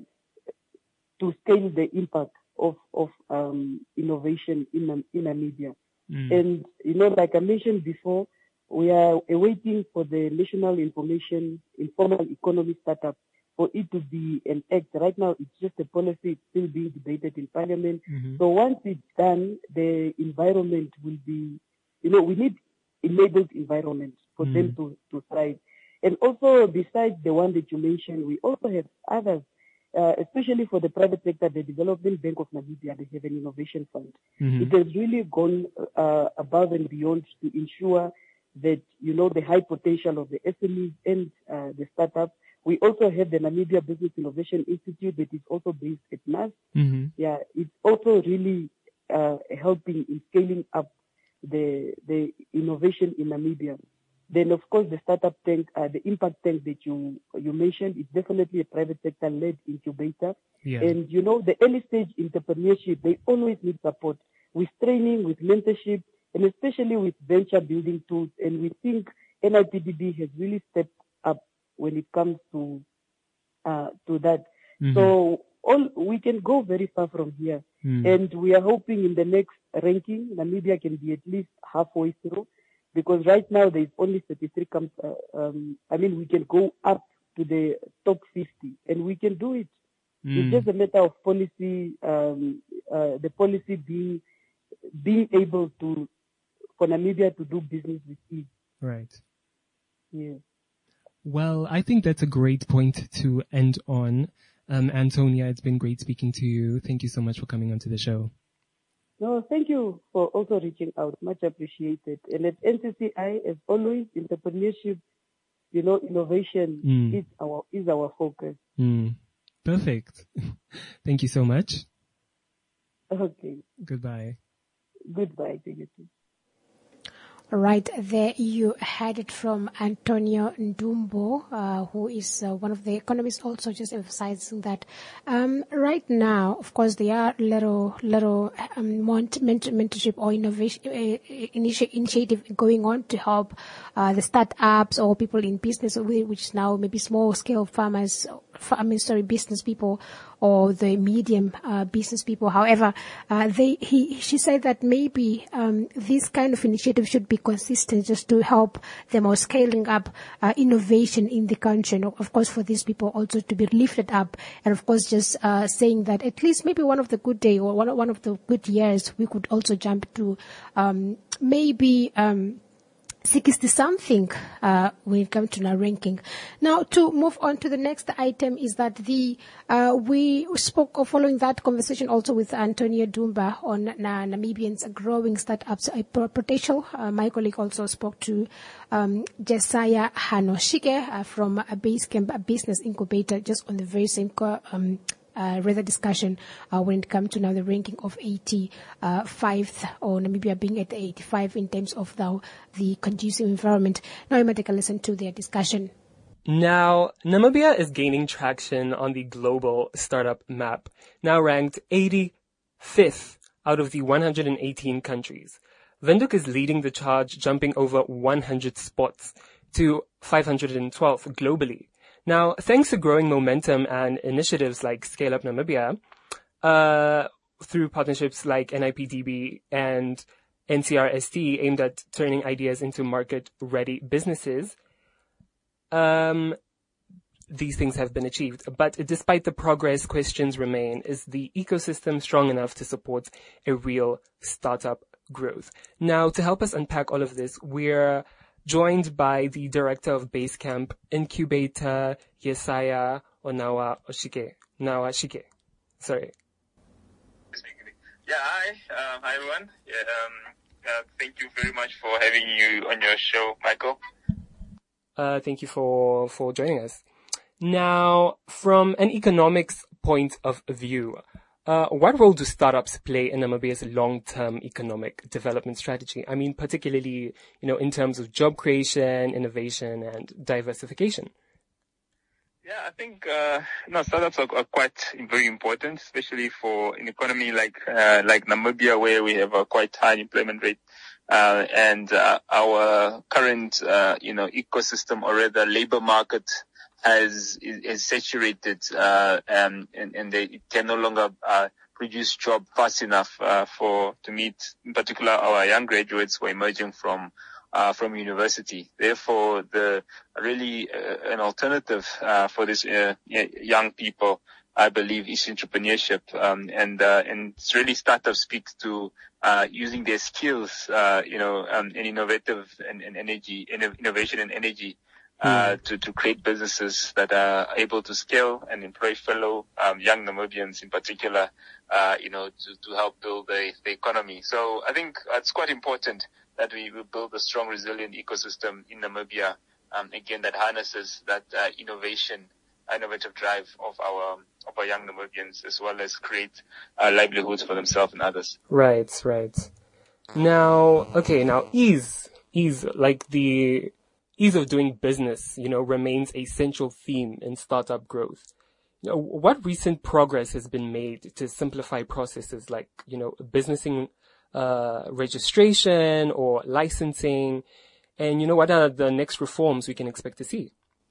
the impact of innovation in Namibia. And, like I mentioned before, we are awaiting for the National Informal Economy Startup for it to be an act. Right now, it's just a policy. It's still being debated in Parliament. So once it's done, the environment will be, we need enabled environment for them to thrive. And also, besides the one that you mentioned, we also have others. Especially for the private sector, the Development Bank of Namibia, they have an innovation fund. It has really gone above and beyond to ensure that, the high potential of the SMEs and the startups. We also have the Namibia Business Innovation Institute that is also based at NAS. Yeah, it's also really helping in scaling up the innovation in Namibia. Then, of course, the startup tank, the impact tank that you mentioned, is definitely a private sector-led incubator. Yeah. And, the early stage entrepreneurship, they always need support with training, with mentorship, and especially with venture building tools. And we think NIPDB has really stepped up when it comes to that. So we can go very far from here. And we are hoping in the next ranking, Namibia can be at least halfway through. Because right now there is only 33 we can go up to the top 50 and we can do it. It's just a matter of policy, the policy being able for Namibia to do business with ease. Right. Yeah. Well, I think that's a great point to end on. Antonia, it's been great speaking to you. Thank you so much for coming onto the show. No, thank you for also reaching out. Much appreciated. And at NCCI, as always, entrepreneurship, innovation is our focus. Perfect. Thank you so much. Okay. Goodbye. Goodbye to you too. Right there, you heard it from Antonio Ndumbo, who is one of the economists, also just emphasizing that right now, of course, there are little mentorship or innovation initiative going on to help the startups or people in business, which now maybe small scale business people or the medium business people. However, she said that maybe this kind of initiative should be consistent, just to help them or scaling up innovation in the country. And of course, for these people also to be lifted up, and of course, just saying that at least maybe one of the good day or one of the good years, we could also jump to maybe 60-something when it comes to our ranking. Now, to move on to the next item is that we spoke following that conversation also with Antonio Dumba on Namibians growing startups potential. My colleague also spoke to Jesiah Hanoshige from a Basecamp Business Incubator, just on the very same rather discussion when it comes to now the ranking of 85th, or Namibia being at 85 in terms of the conducive environment. Now you might take a listen to their discussion. Now, Namibia is gaining traction on the global startup map, now ranked 85th out of the 118 countries. Windhoek is leading the charge, jumping over 100 spots to 512 globally. Now, thanks to growing momentum and initiatives like Scale Up Namibia, through partnerships like NIPDB and NCRST aimed at turning ideas into market-ready businesses, these things have been achieved. But despite the progress, questions remain. Is the ecosystem strong enough to support a real startup growth? Now, to help us unpack all of this, we're joined by the director of Basecamp Incubator, Yesaya Nawashike. Sorry. Yeah, hi everyone. Thank you very much for having you on your show, Michael. Thank you for joining us. Now, from an economics point of view, what role do startups play in Namibia's long-term economic development strategy? I mean, particularly, in terms of job creation, innovation, and diversification. Yeah, I think startups are quite very important, especially for an economy like Namibia, where we have a quite high employment rate, and our current ecosystem, or rather labor market, is saturated, and it can no longer produce job fast enough to meet, in particular, our young graduates who are emerging from university. Therefore, an alternative for this young people, I believe, is entrepreneurship, and it's really startups speaks to using their skills, and innovative and innovation and energy. To create businesses that are able to scale and employ fellow young Namibians in particular, to help build the economy. So I think it's quite important that we will build a strong, resilient ecosystem in Namibia, again, that harnesses that innovative drive of our young Namibians, as well as create livelihoods for themselves and others. Right. Now, ease, like the ease of doing business, remains a central theme in startup growth. What recent progress has been made to simplify processes like, businessing, registration or licensing? And, what are the next reforms we can expect to see?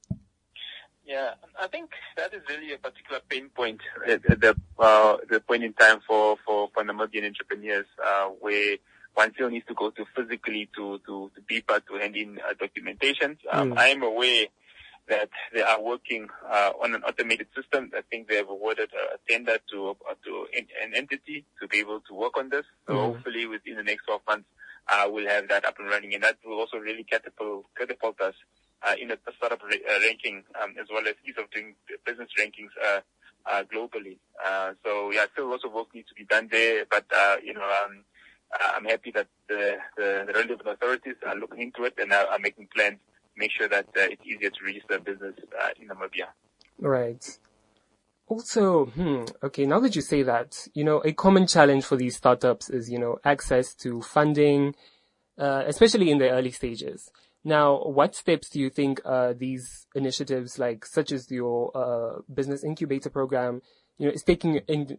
Yeah, I think that is really a particular pain point at the point in time for Namibian entrepreneurs, where one still needs to go to physically to BIPA to hand in documentation. I am aware that they are working on an automated system. I think they have awarded a tender to an entity to be able to work on this. So hopefully within the next 12 months, we'll have that up and running, and that will also really catapult us in the startup ranking, as well as ease of doing business rankings globally. So yeah, still lots of work needs to be done there, but I'm happy that the relevant authorities are looking into it and are making plans to make sure that it's easier to register business in Namibia. Right. Also, now that you say that, a common challenge for these startups is, access to funding, especially in the early stages. Now, what steps do you think these initiatives, such as your business incubator program, is taking in,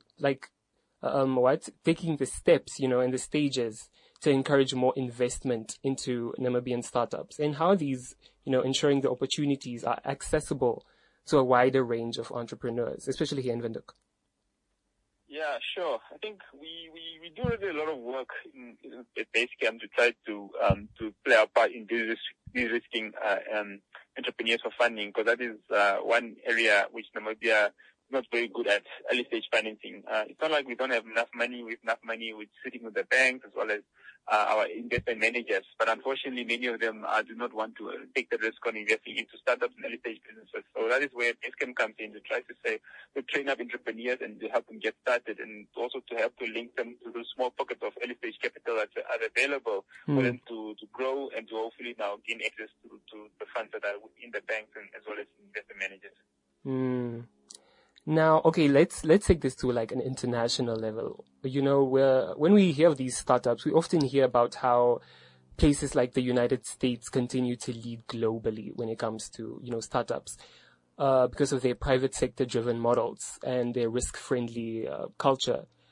taking the steps, and the stages to encourage more investment into Namibian startups? And how are these, ensuring the opportunities are accessible to a wider range of entrepreneurs, especially here in Windhoek? Yeah, sure. I think we do really a lot of work at Basecamp to try to play our part in de-risking entrepreneurs for funding, because that is one area which Namibia not very good at, early stage financing. It's not like we don't have enough money. We have enough money with sitting with the banks as well as our investment managers. But unfortunately, many of them do not want to take the risk on investing into startups and early stage businesses. So that is where Basecamp comes in, to try to say, to train up entrepreneurs and to help them get started, and also to help to link them to those small pockets of early stage capital that are available for them to grow and to hopefully now gain access to the funds that are within the banks and as well as investment managers. Now, let's take this to an international level. When we hear of these startups, we often hear about how places like the United States continue to lead globally when it comes to, startups, because of their private sector driven models and their risk friendly culture.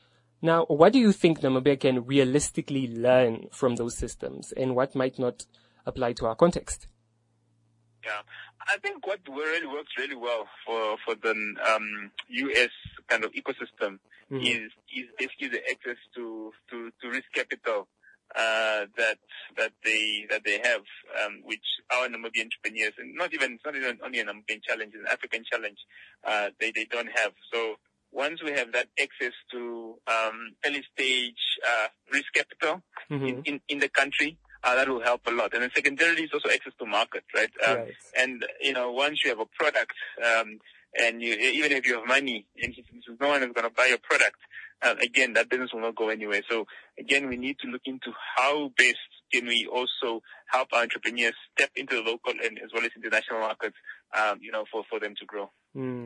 Now, what do you think Namibia can realistically learn from those systems, and what might not apply to our context? Yeah, I think what really works really well for the U.S. kind of ecosystem is basically the access to risk capital that they have, which our Namibian entrepreneurs, and it's not even only a Namibian challenge, it's an African challenge, they don't have. So once we have that access to early stage risk capital in the country, that will help a lot. And then secondarily, it's also access to market, right? Right. And, once you have a product, and even if you have money, and no one is going to buy your product, again, that business will not go anywhere. So again, we need to look into how best can we also help our entrepreneurs step into the local and as well as international markets, for them to grow.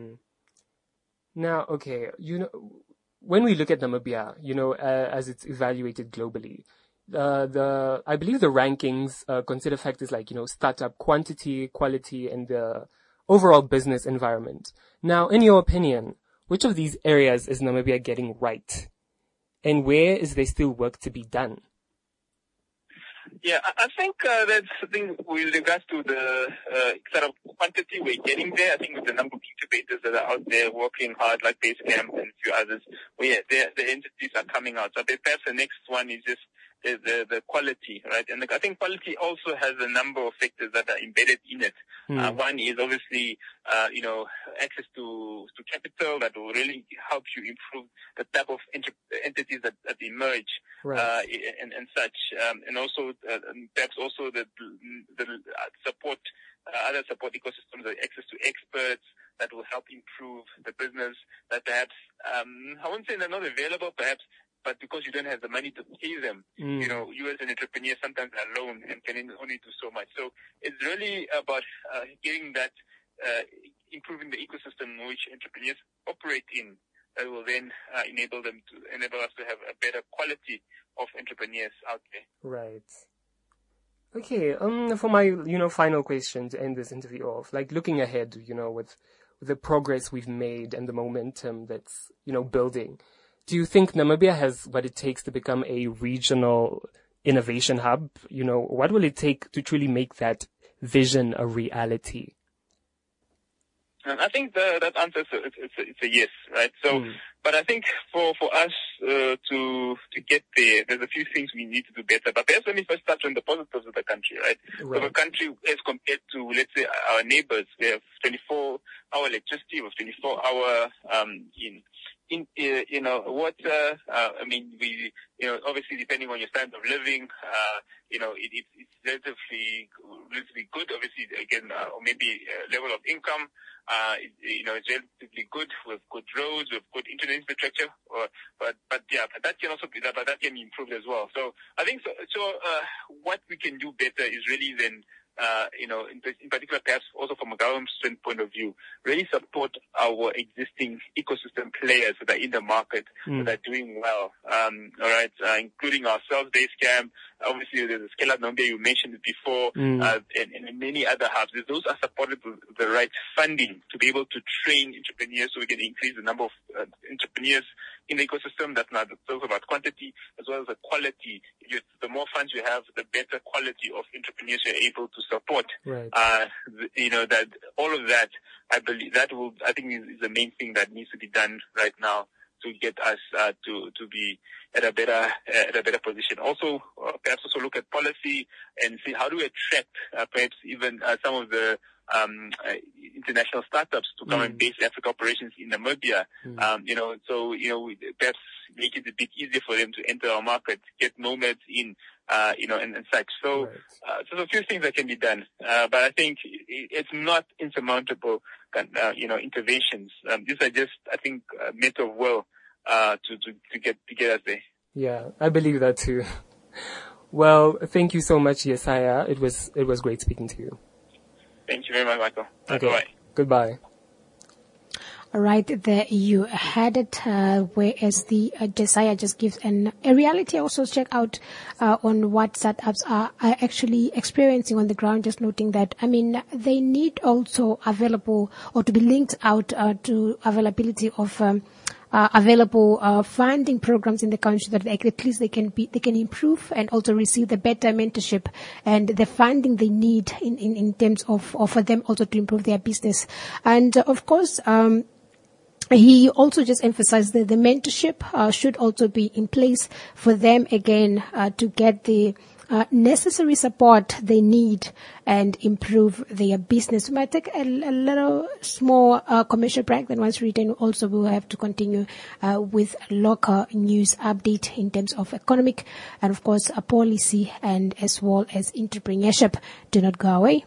Now, okay, when we look at Namibia, as it's evaluated globally, I believe the rankings consider factors like, startup quantity, quality, and the overall business environment. Now, in your opinion, which of these areas is Namibia getting right? And where is there still work to be done? Yeah, I think that's the thing with regards to the sort of quantity we're getting there. I think with the number of incubators that are out there working hard, like Basecamp and a few others, the entities are coming out. So perhaps the next one is just the quality, right? And I think quality also has a number of factors that are embedded in it. One is obviously, access to capital that will really help you improve the type of entities that emerge, right. and such. And also, perhaps also the support, other support ecosystems, the access to experts that will help improve the business that perhaps, I wouldn't say they're not available, perhaps, but because you don't have the money to pay them, you as an entrepreneur sometimes are alone and can only do so much. So it's really about getting that, improving the ecosystem in which entrepreneurs operate in, that will then enable us to have a better quality of entrepreneurs out there. Right. Okay. For my final question to end this interview off, like looking ahead, with the progress we've made and the momentum that's building. Do you think Namibia has what it takes to become a regional innovation hub? What will it take to truly make that vision a reality? I think that answer it's a yes, right? So, but I think for us to get there, there's a few things we need to do better. But perhaps let me first touch on the positives of the country, right? So the country, as compared to, let's say, our neighbors, we have 24-hour electricity, we have 24-hour water. We, obviously depending on your standard of living, it's relatively good. Obviously, again, or maybe level of income, it's relatively good with good roads, with good internet infrastructure. But that can also be that, but that can be improved as well. So I think what we can do better is really then, in particular, perhaps also from a government point of view, really support our existing ecosystem players that are in the market that are doing well. All right, including ourselves, Basecamp. Obviously, there's a Scale Up Namibia, you mentioned it before, and many other hubs. Those are supported with the right funding to be able to train entrepreneurs, so we can increase the number of entrepreneurs in the ecosystem. That's not talk about quantity as well as the quality. The more funds you have, the better quality of entrepreneurs you're able to support. Right. That all of that, I believe I think is the main thing that needs to be done right now to get us to be at a better position. Also, perhaps also look at policy and see how do we attract perhaps even some of the international startups to come and base Africa operations in Namibia. Perhaps make it a bit easier for them to enter our market, get nomads in, and such. So, so a few things that can be done. But I think it's not insurmountable, interventions. These are just, I think, a matter of will, to get us there. Yeah, I believe that too. Well, thank you so much, Yesaya. It was great speaking to you. Thank you very much, Michael. Okay. Bye. Goodbye. All right, there you had it, whereas the Josiah just gives a reality. Also check out on what startups are actually experiencing on the ground, just noting that, they need also available or to be linked out to availability of available funding programs in the country that at least they can improve and also receive the better mentorship and the funding they need in terms of for them also to improve their business. And of course, he also just emphasized that the mentorship should also be in place for them again to get the necessary support they need and improve their business. We might take a little small commercial break, then once return also we'll have to continue with local news update in terms of economic and of course policy and as well as entrepreneurship. Do not go away.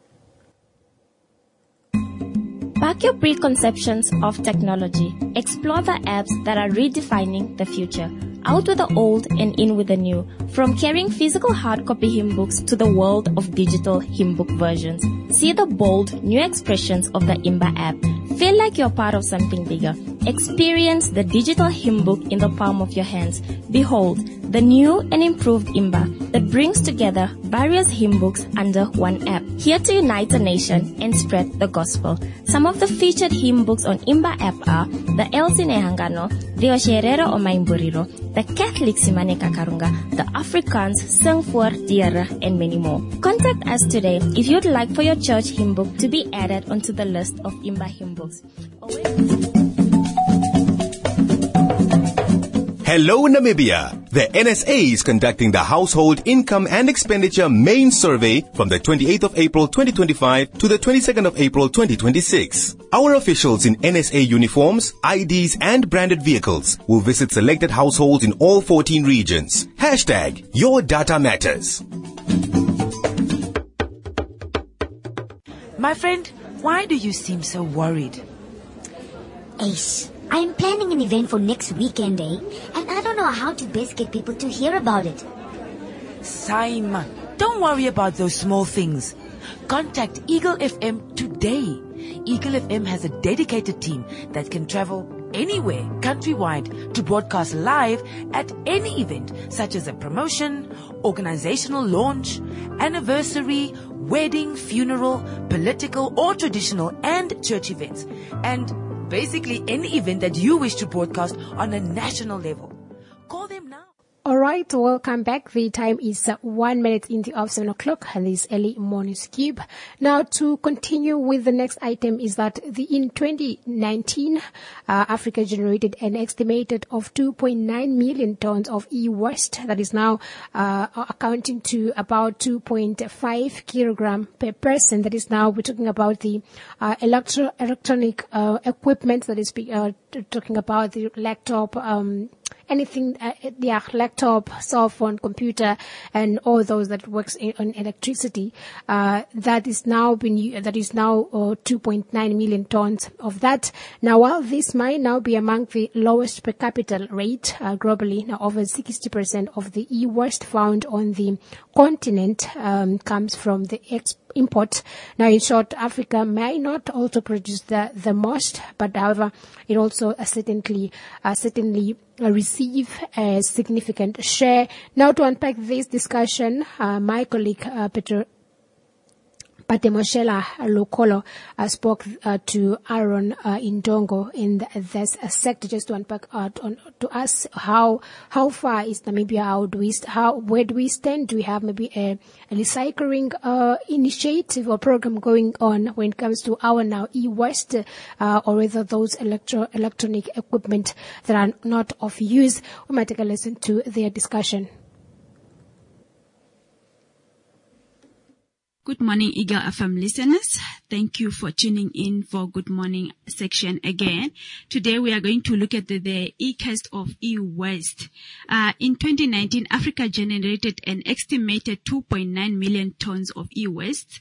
Back your preconceptions of technology. Explore the apps that are redefining the future. Out with the old and in with the new. From carrying physical hard copy hymn books to the world of digital hymn book versions. See the bold, new expressions of the Imba app. Feel like you're part of something bigger. Experience the digital hymn book in the palm of your hands. Behold, the new and improved Imba that brings together various hymn books under one app. Here to unite the nation and spread the gospel. Some of the featured hymn books on Imba app are the El Sinehangano, the Osherero o Maimburiro, the Catholic Simane Kakarunga, the Afrikaans Sing voor Diere, and many more. Contact us today if you'd like for your church hymn book to be added onto the list of Imba hymn books. Hello Namibia! The NSA is conducting the Household Income and Expenditure Main Survey from the 28th of April 2025 to the 22nd of April 2026. Our officials in NSA uniforms, IDs and branded vehicles will visit selected households in all 14 regions. Hashtag Your Data Matters. My friend, why do you seem so worried? Ace, I'm planning an event for next weekend, and I don't know how to best get people to hear about it. Simon, don't worry about those small things. Contact Eagle FM today. Eagle FM has a dedicated team that can travel anywhere countrywide to broadcast live at any event, such as a promotion, organizational launch, anniversary, wedding, funeral, political or traditional and church events, and basically any event that you wish to broadcast on a national level. Call them now. All right, welcome back. The time is 1 minute into of 7 o'clock, and this early morning scoop. Now, to continue with the next item is that in 2019, Africa generated an estimated of 2.9 million tons of e-waste that is now accounting to about 2.5 kilogram per person. That is now, we're talking about the electronic equipment, that is talking about the laptop, anything, laptop, cell phone, computer, and all those that works on electricity, that is now 2.9 million tons of that. Now, while this might now be among the lowest per capita rate globally, now over 60% of the e-waste found on the continent comes from the import. Now, in short, Africa may not also produce the most, but however, it also certainly receive a significant share. Now, to unpack this discussion, my colleague Patemoshela Lokolo spoke to Aaron Indongo in this sector, just to unpack to us how far is Namibia, where do we stand? Do we have maybe a recycling initiative or program going on when it comes to our now e-waste, or whether those electronic equipment that are not of use? We might take a listen to their discussion. Good morning, Eagle FM listeners. Thank you for tuning in for Good Morning section again. Today we are going to look at the e-cost of e-waste. In 2019, Africa generated an estimated 2.9 million tons of e-waste,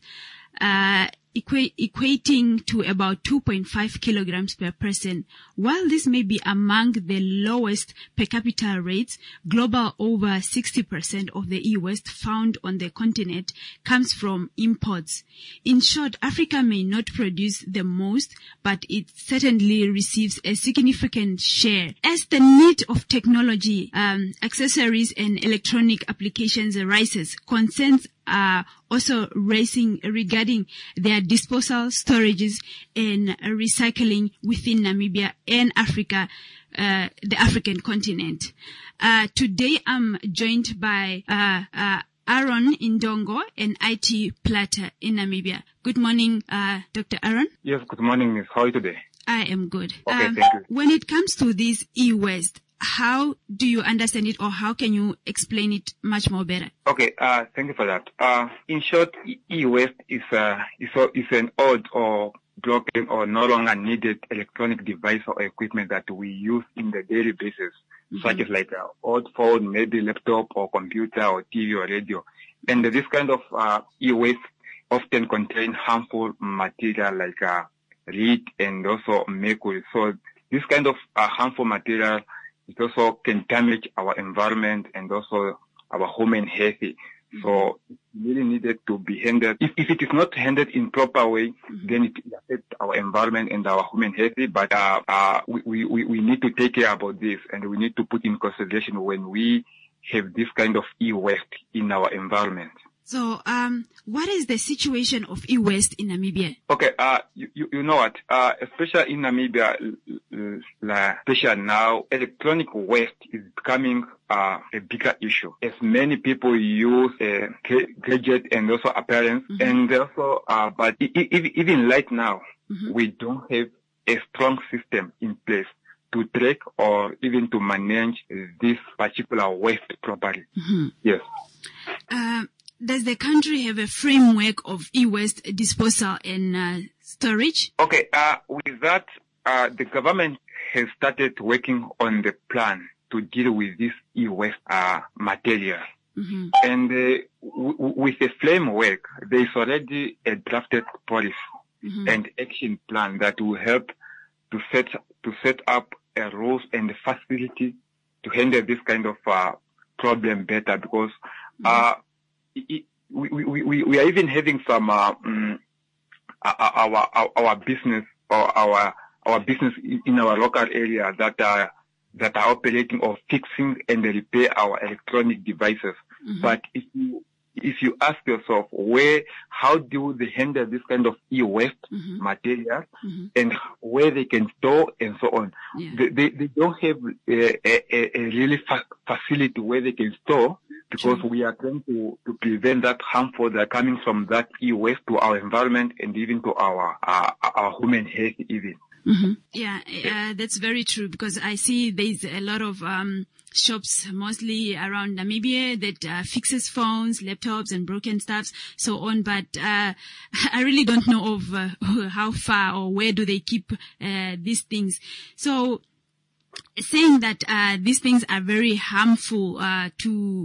equating to about 2.5 kilograms per person. While this may be among the lowest per capita rates, global over 60% of the e-waste found on the continent comes from imports. In short, Africa may not produce the most, but it certainly receives a significant share. As the need of technology, accessories and electronic applications rises, concerns are also raising regarding their disposal, storages, and recycling within Namibia and Africa, the African continent. Today I'm joined by Aaron Indongo, an IT platter in Namibia. Good morning, Dr. Aaron. Yes, good morning, Miss. How are you today? I am good. Okay, thank you. When it comes to this e-waste, how do you understand it, or how can you explain it much more better? Okay, thank you for that. In short, e-waste is an old or broken or no longer needed electronic device or equipment that we use in the daily basis, such as like an old phone, maybe laptop or computer or TV or radio. And this kind of e-waste often contain harmful material like lead and also mercury. So this kind of harmful material, it also can damage our environment and also our human health. So it really needed to be handled. If it is not handled in proper way, then it affects our environment and our human health. But we need to take care about this, and we need to put in consideration when we have this kind of e-waste in our environment. So, what is the situation of e-waste in Namibia? Okay, you know what, especially in Namibia, especially now, electronic waste is becoming a bigger issue. As many people use gadget and also apparel, and also, but even right now, we don't have a strong system in place to track or even to manage this particular waste properly. Yes. Does the country have a framework of e-waste disposal and storage? Okay, with that, the government has started working on the plan to deal with this e-waste material. And with the framework, there is already a drafted policy and action plan that will help to set up a rules and facility to handle this kind of problem better, because we are even having some our business or our business in our local area that are operating or fixing and repair our electronic devices. But if you ask yourself how do they handle this kind of e-waste material and where they can store and so on, they don't have a really facility where they can store, because we are trying to prevent that harmful that coming from that e-waste to our environment and even to our human health even. Yeah, that's very true, because I see there's a lot of shops mostly around Namibia that fixes phones, laptops and broken stuffs, so on, but I really don't know of how far or where do they keep these things. So saying that these things are very harmful to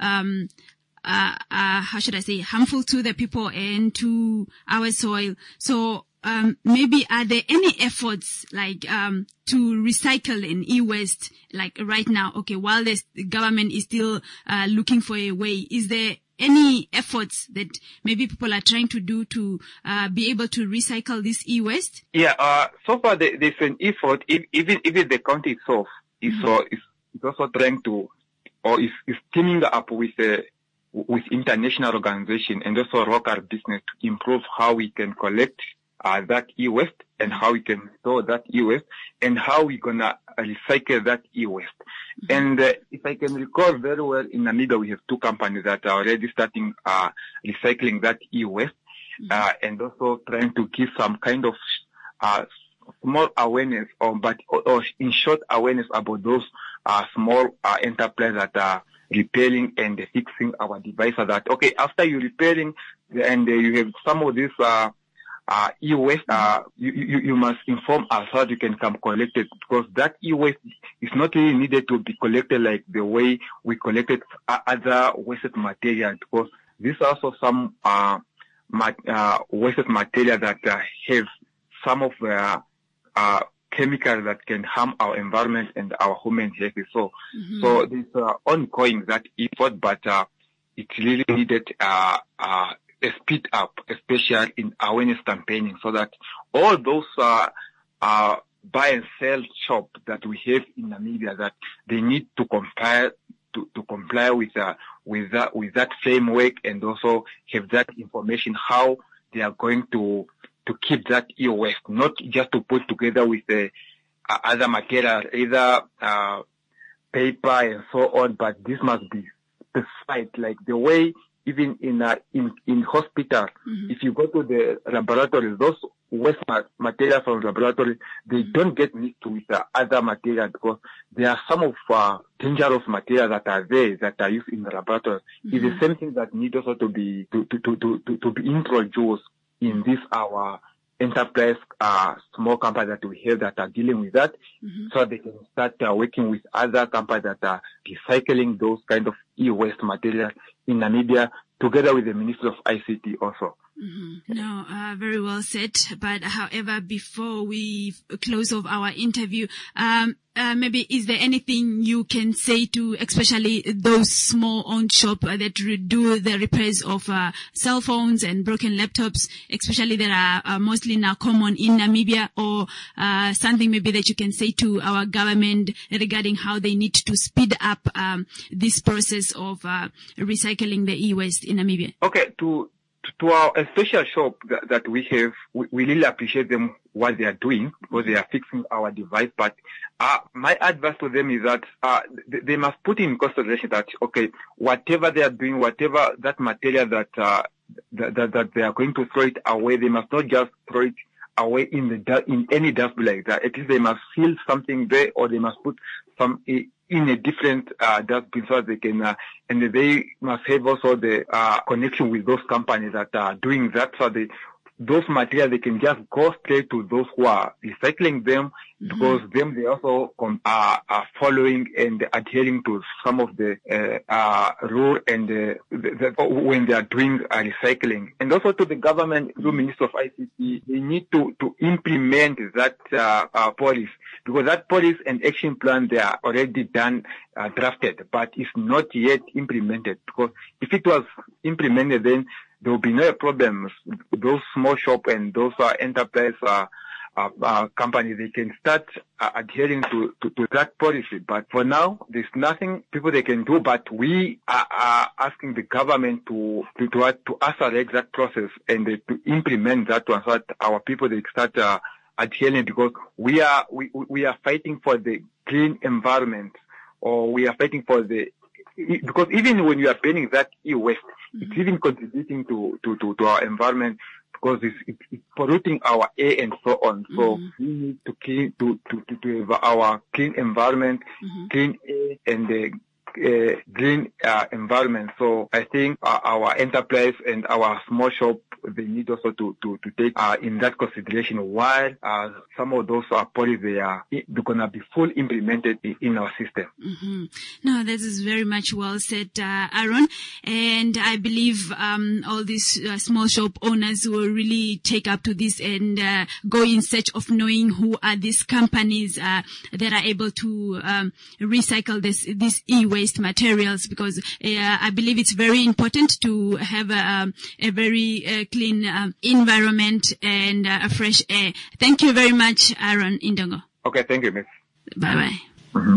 how should I say, harmful to the people and to our soil. So maybe are there any efforts like to recycle an e-waste like right now? Okay, while the government is still looking for a way, is there any efforts that maybe people are trying to do to be able to recycle this e-waste? Yeah, so far there's an effort. Even the county itself is also trying to, or is teaming up with international organization and also local business to improve how we can collect that e-waste and how we can store that e-waste and how we gonna recycle that e-waste. And if I can recall very well, in Namibia we have two companies that are already starting recycling that e-waste and also trying to give some kind of small awareness or in short awareness about those small enterprises that are repairing and fixing our devices. That okay, after you repairing and you have some of this e-waste, you must inform us so you can come collect it, because that e-waste is not really needed to be collected like the way we collected other wasted material, because these are also some wasted material that have some of the chemicals that can harm our environment and our human health. So there's ongoing that effort, but it's really needed a speed up, especially in awareness campaigning, so that all those buy and sell shops that we have in Namibia, that they need to comply with that framework and also have that information how they are going to keep that e-waste, not just to put together with the other materials, either paper and so on, but this must be specified, like the way even in hospital, if you go to the laboratory, those waste materials from laboratory, they don't get mixed with the other materials because there are some of dangerous materials that are there that are used in the laboratory. It's the same thing that needs also to be introduced in this our enterprise small companies that we have that are dealing with that, so they can start working with other companies that are recycling those kind of e-waste materials in Namibia, together with the Ministry of ICT also. No, very well said. But however, before we close off our interview, maybe is there anything you can say to especially those small owned shops that do the repairs of cell phones and broken laptops, especially that are mostly now common in Namibia, or something maybe that you can say to our government regarding how they need to speed up this process of recycling the e-waste in Namibia? Okay, to our special shop that we have, we really appreciate them what they are doing because they are fixing our device. But my advice to them is that they must put in consideration that whatever they are doing, whatever that material that they are going to throw it away, they must not just throw it away in any dustbin like that. At least they must seal something there, or they must put some in a different dustbin so they can, and they must have also the connection with those companies that are doing that, so those materials, they can just go straight to those who are recycling them, because them they also are following and adhering to some of the rule and when they are doing recycling. And also to the government, through Minister of ICT, they need to implement that policy, because that policy and action plan, they are already done, drafted, but it's not yet implemented. Because if it was implemented, then there will be no problems. Those small shops and those enterprise companies, they can start adhering to that policy. But for now, there's nothing people they can do. But we are asking the government to accelerate that process and to implement that one, so that our people they start adhering, because we are fighting for the clean environment, or we are fighting for because even when you are burning that e-waste, it's even contributing to our environment, because it's polluting our air and so on. So we need to have our clean environment, clean air and green environment. So I think our enterprise and our small shop, they need also to take in that consideration, while some of those policies they're gonna be fully implemented in our system. No, this is very much well said, Aaron. And I believe all these small shop owners will really take up to this and go in search of knowing who are these companies that are able to recycle these e-waste materials, because I believe it's very important to have a very clean environment and fresh air. Thank you very much, Aaron Indongo. Okay, thank you, miss. Bye-bye.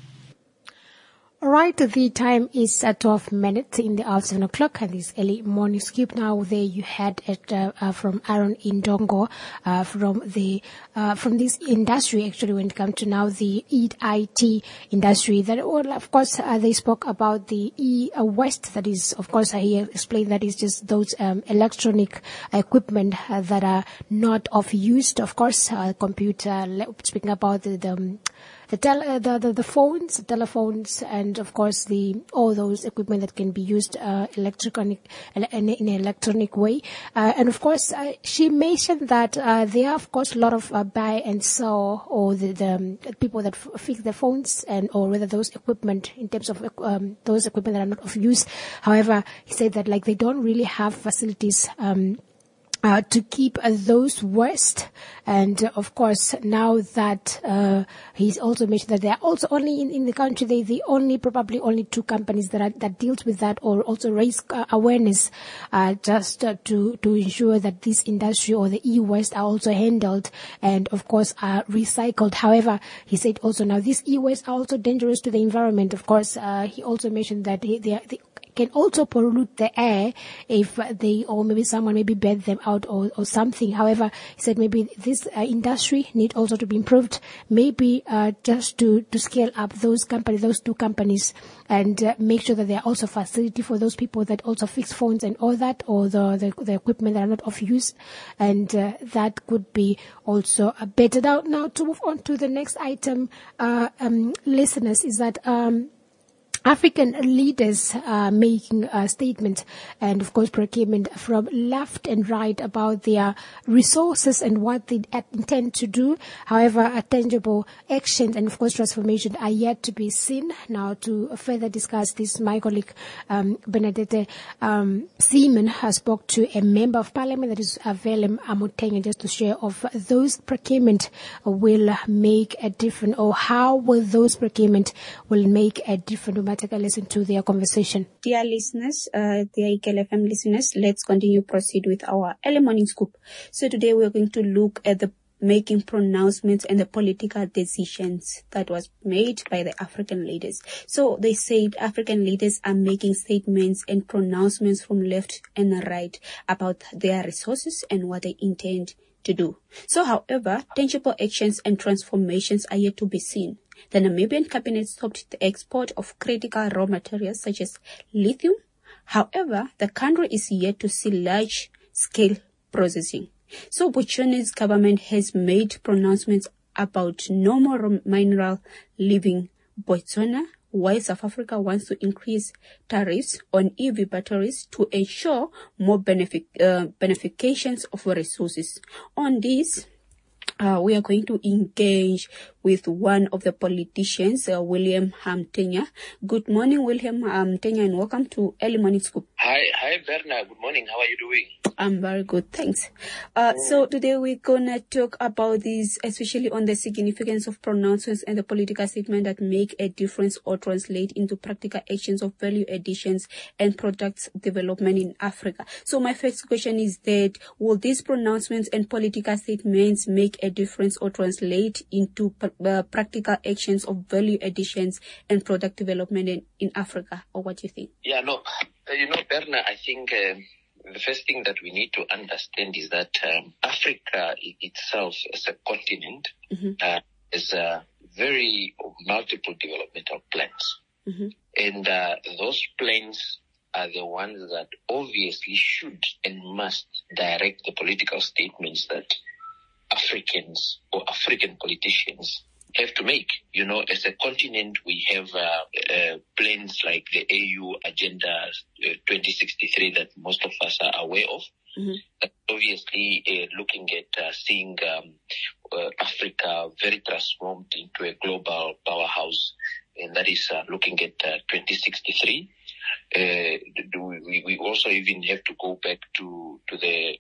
All right, the time is 12 minutes in the afternoon o'clock, and this early morning scoop. Now, there you had it from Aaron Indongo from this industry, actually, when it comes to now the IT industry. That, well, of course, they spoke about the e-waste. That is, of course, he explained that is just those electronic equipment that are not of use. Of course, computer. Speaking about the phones, telephones, and of course all those equipment that can be used in an electronic way. And of course, she mentioned that there are of course a lot of buy and sell, or the people that fix the phones and or whether those equipment in terms of those equipment that are not of use. However, he said that like they don't really have facilities to keep those waste. And of course, now that he's also mentioned that there are also only in the country, probably only 2 companies that deals with that, or also raise awareness just to ensure that this industry or the e-waste are also handled and of course are recycled. However, he said also now these e-waste are also dangerous to the environment. Of course, he also mentioned that can also pollute the air if or maybe someone maybe bed them out or something. However, he said maybe this industry need also to be improved, maybe just to scale up those two companies, and make sure that there are also facility for those people that also fix phones and all that, or the equipment that are not of use, and that could be also bettered out. Now, to move on to the next item, listeners, is that African leaders are making a statement and, of course, procurement from left and right about their resources and what they intend to do. However, tangible actions and, of course, transformation are yet to be seen. Now, to further discuss this, my colleague Bernadette Seaman spoke to a member of parliament, that is Velem Amotenga, just to share of those procurement will make a difference, or how will those procurement will make a difference. Take a listen to their conversation. Dear listeners, dear Eagle FM listeners, let's proceed with our early morning scoop. So today we're going to look at the making pronouncements and the political decisions that was made by the African leaders. So they said African leaders are making statements and pronouncements from left and right about their resources and what they intend to do. So, however, tangible actions and transformations are yet to be seen. The Namibian cabinet stopped the export of critical raw materials such as lithium. However, the country is yet to see large-scale processing. So Botswana's government has made pronouncements about no more mineral leaving Botswana, while South Africa wants to increase tariffs on EV batteries to ensure more beneficiations of resources. On this, we are going to engage with one of the politicians, William Mtenya. Good morning, William Mtenya, and welcome to Early Morning Scoop. Hi, Berna. Good morning. How are you doing? I'm very good, thanks. So today we're gonna talk about this, especially on the significance of pronouncements and the political statement that make a difference or translate into practical actions of value additions and product development in Africa. So my first question is that, will these pronouncements and political statements make a difference or translate into practical actions of value additions and product development in Africa? Or what do you think? Yeah, no, Berna, I think the first thing that we need to understand is that Africa itself as a continent has very multiple developmental plans. And those plans are the ones that obviously should and must direct the political statements that Africans or African politicians have to make. As a continent, we have plans like the AU Agenda 2063 that most of us are aware of. Obviously, looking at seeing Africa very transformed into a global powerhouse, and that is looking at 2063. We also even have to go back to the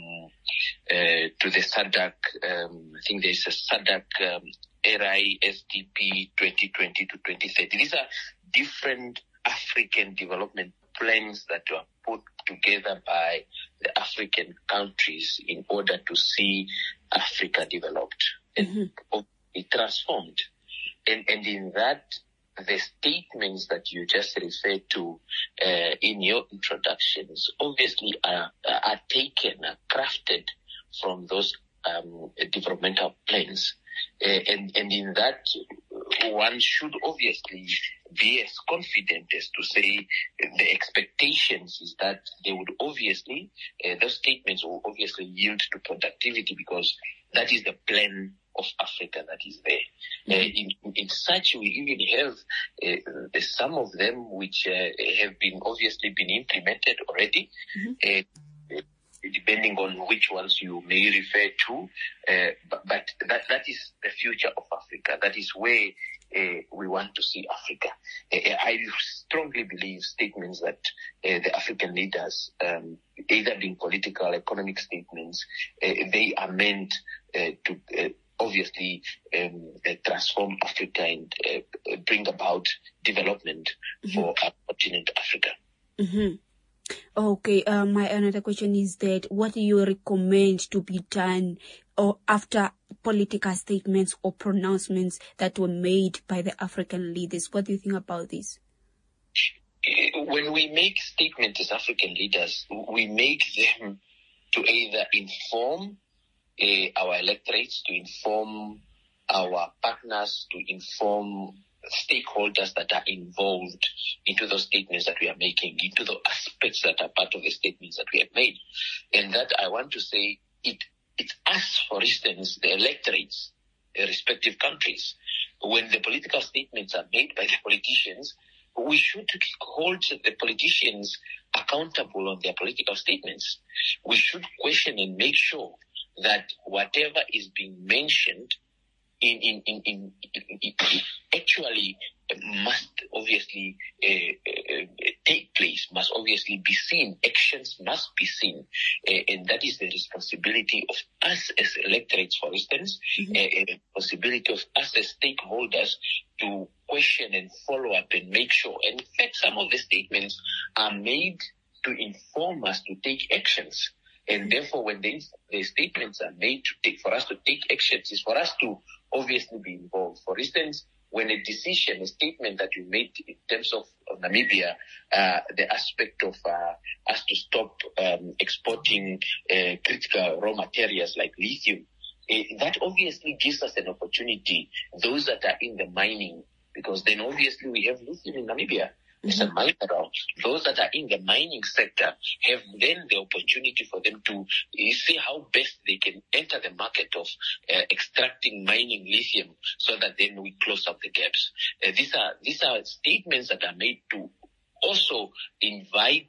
SADC. I think there's a SADC RI SDP 2020 to 2030. These are different African development plans that were put together by the African countries in order to see Africa developed and transformed. And in that, the statements that you just referred to in your introductions obviously are taken, are crafted from those developmental plans. And in that, one should obviously be as confident as to say the expectations is that they would obviously, those statements will obviously yield to productivity, because that is the plan of Africa that is there. In such, we even have some of them which have been obviously been implemented already. Depending on which ones you may refer to, but that is the future of Africa. That is where we want to see Africa. I strongly believe statements that the African leaders, either being political, economic statements, they are meant to obviously transform Africa and bring about development for our continent, Africa. Okay, my another question is that, what do you recommend to be done or after political statements or pronouncements that were made by the African leaders? What do you think about this? when we make statements as African leaders, we make them to either inform our electorates, to inform our partners, to inform stakeholders that are involved into those statements that we are making, into the aspects that are part of the statements that we have made. And that I want to say, it's us, for instance, the electorates, the respective countries. When the political statements are made by the politicians, we should hold the politicians accountable on their political statements. We should question and make sure that whatever is being mentioned actually must obviously take place, must obviously be seen. Actions must be seen. And that is the responsibility of us as electorates, for instance, the responsibility of us as stakeholders to question and follow up and make sure. And in fact, some of the statements are made to inform us to take actions. And therefore, when the statements are made for us to take actions, is for us to obviously be involved. For instance, when a decision, a statement that you made in terms of Namibia, the aspect of us to stop exporting critical raw materials like lithium, that obviously gives us an opportunity, those that are in the mining, because then obviously we have lithium in Namibia. It's a mineral. Those that are in the mining sector have then the opportunity for them to see how best they can enter the market of extracting mining lithium, so that then we close up the gaps. These are statements that are made to also invite,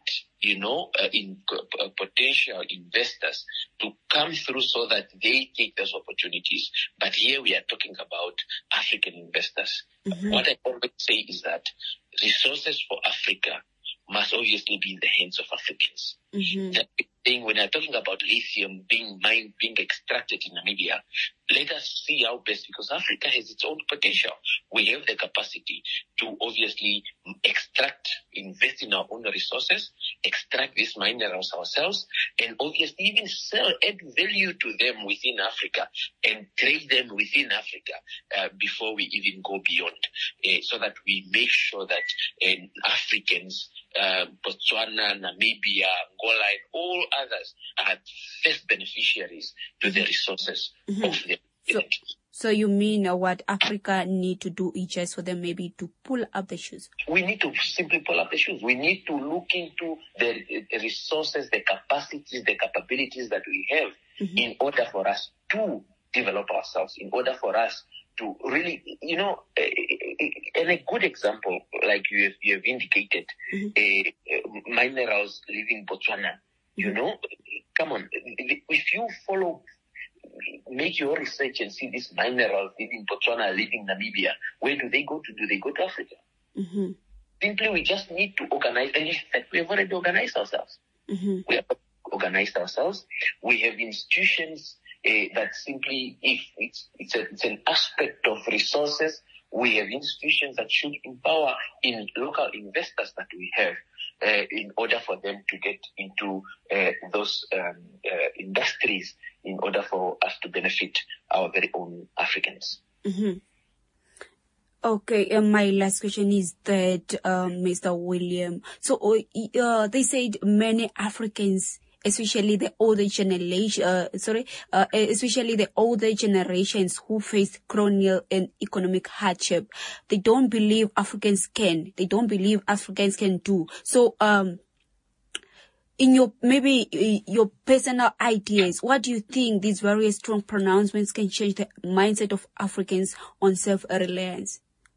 potential investors to come through so that they take those opportunities. But here we are talking about African investors. What I always say is that resources for Africa must obviously be in the hands of Africans. That thing, when I'm talking about lithium being mined, being extracted in Namibia, let us see how best, because Africa has its own potential. We have the capacity to obviously extract, invest in our own resources, extract these minerals ourselves, and obviously even sell, add value to them within Africa and trade them within Africa before we even go beyond, so that we make sure that Africans, Botswana, Namibia, Angola, and all others are first beneficiaries to the resources of the planet. So you mean what Africa need to do is just for them maybe to pull up the shoes? We need to simply pull up the shoes. We need to look into the resources, the capacities, the capabilities that we have in order for us to develop ourselves, in order for us to really, and a good example, like you have indicated, minerals leaving Botswana, come on, if you make your research and see these minerals leaving Botswana, leaving Namibia, where do they go to? Do they go to Africa? Simply, we just need to organize, and in fact, we have already organized ourselves. We have organized ourselves. We have institutions that simply, if it's an aspect of resources, we have institutions that should empower in local investors that we have in order for them to get into those industries, in order for us to benefit our very own Africans. Okay, my last question is that, Mr. William. So they said many Africans, especially the older generation, especially the older generations who face chronic and economic hardship, they don't believe Africans can. They don't believe Africans can do. So, in your personal ideas, what do you think these various strong pronouncements can change the mindset of Africans on self-reliance?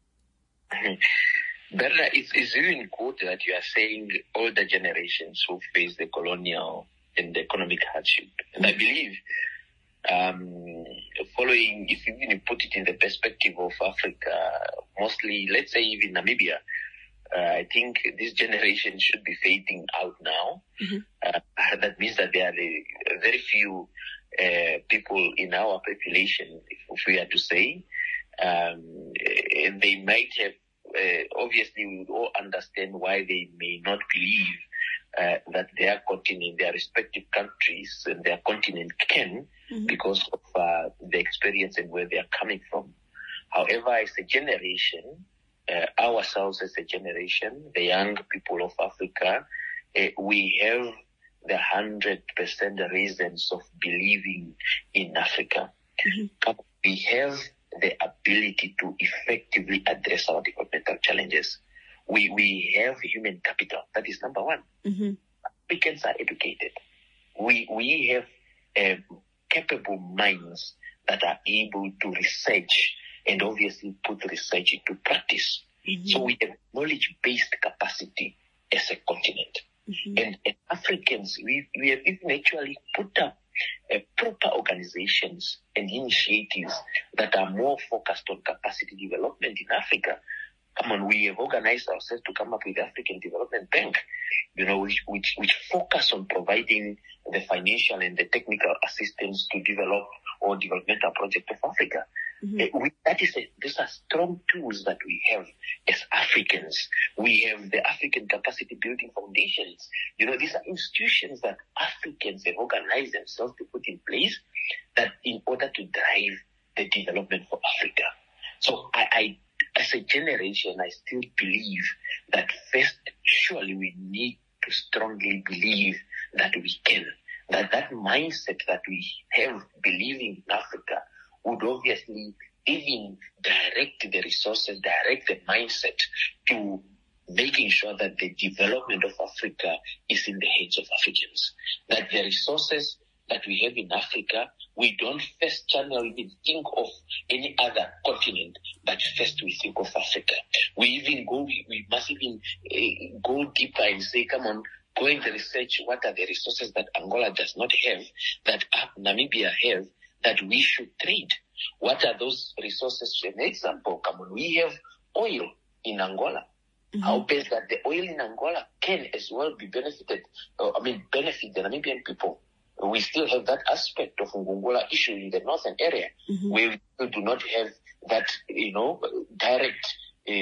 Berna, it's really good that you are saying older generations who face the colonial and the economic hardship. And I believe, following, if you even put it in the perspective of Africa, mostly, let's say even Namibia, I think this generation should be fading out now. That means that there are very few people in our population, if we are to say, and they might have, obviously we would all understand why they may not believe that their continent, their respective countries and their continent can, because of the experience and where they are coming from. However, as a generation, ourselves as a generation, the young people of Africa, we have the 100% reasons of believing in Africa. Mm-hmm. We have the ability to effectively address our developmental challenges. We have human capital. That is number one. Mm-hmm. Africans are educated. We have capable minds that are able to research and obviously put research into practice. Mm-hmm. So we have knowledge-based capacity as a continent. Mm-hmm. And Africans, we have even actually put up proper organizations and initiatives that are more focused on capacity development in Africa. Come on, we have organized ourselves to come up with the African Development Bank, which focus on providing the financial and the technical assistance to develop or developmental project of Africa. Mm-hmm. These are strong tools that we have as Africans. We have the African Capacity Building Foundations. These are institutions that Africans have organized themselves to put in place that in order to drive the development for Africa. So I as a generation, I still believe that first, surely we need to strongly believe that we can. That mindset that we have believing in Africa would obviously even direct the resources, direct the mindset to making sure that the development of Africa is in the hands of Africans. That the resources that we have in Africa, we don't first channel even think of any other continent, but first we think of Africa. We must even go deeper and say, come on, go and research what are the resources that Angola does not have, that Namibia have, that we should trade. What are those resources? For an example, come on, we have oil in Angola. Mm-hmm. How best that the oil in Angola can as well be benefit the Namibian people. We still have that aspect of Ngongola issue in the northern area, mm-hmm. where we do not have that, direct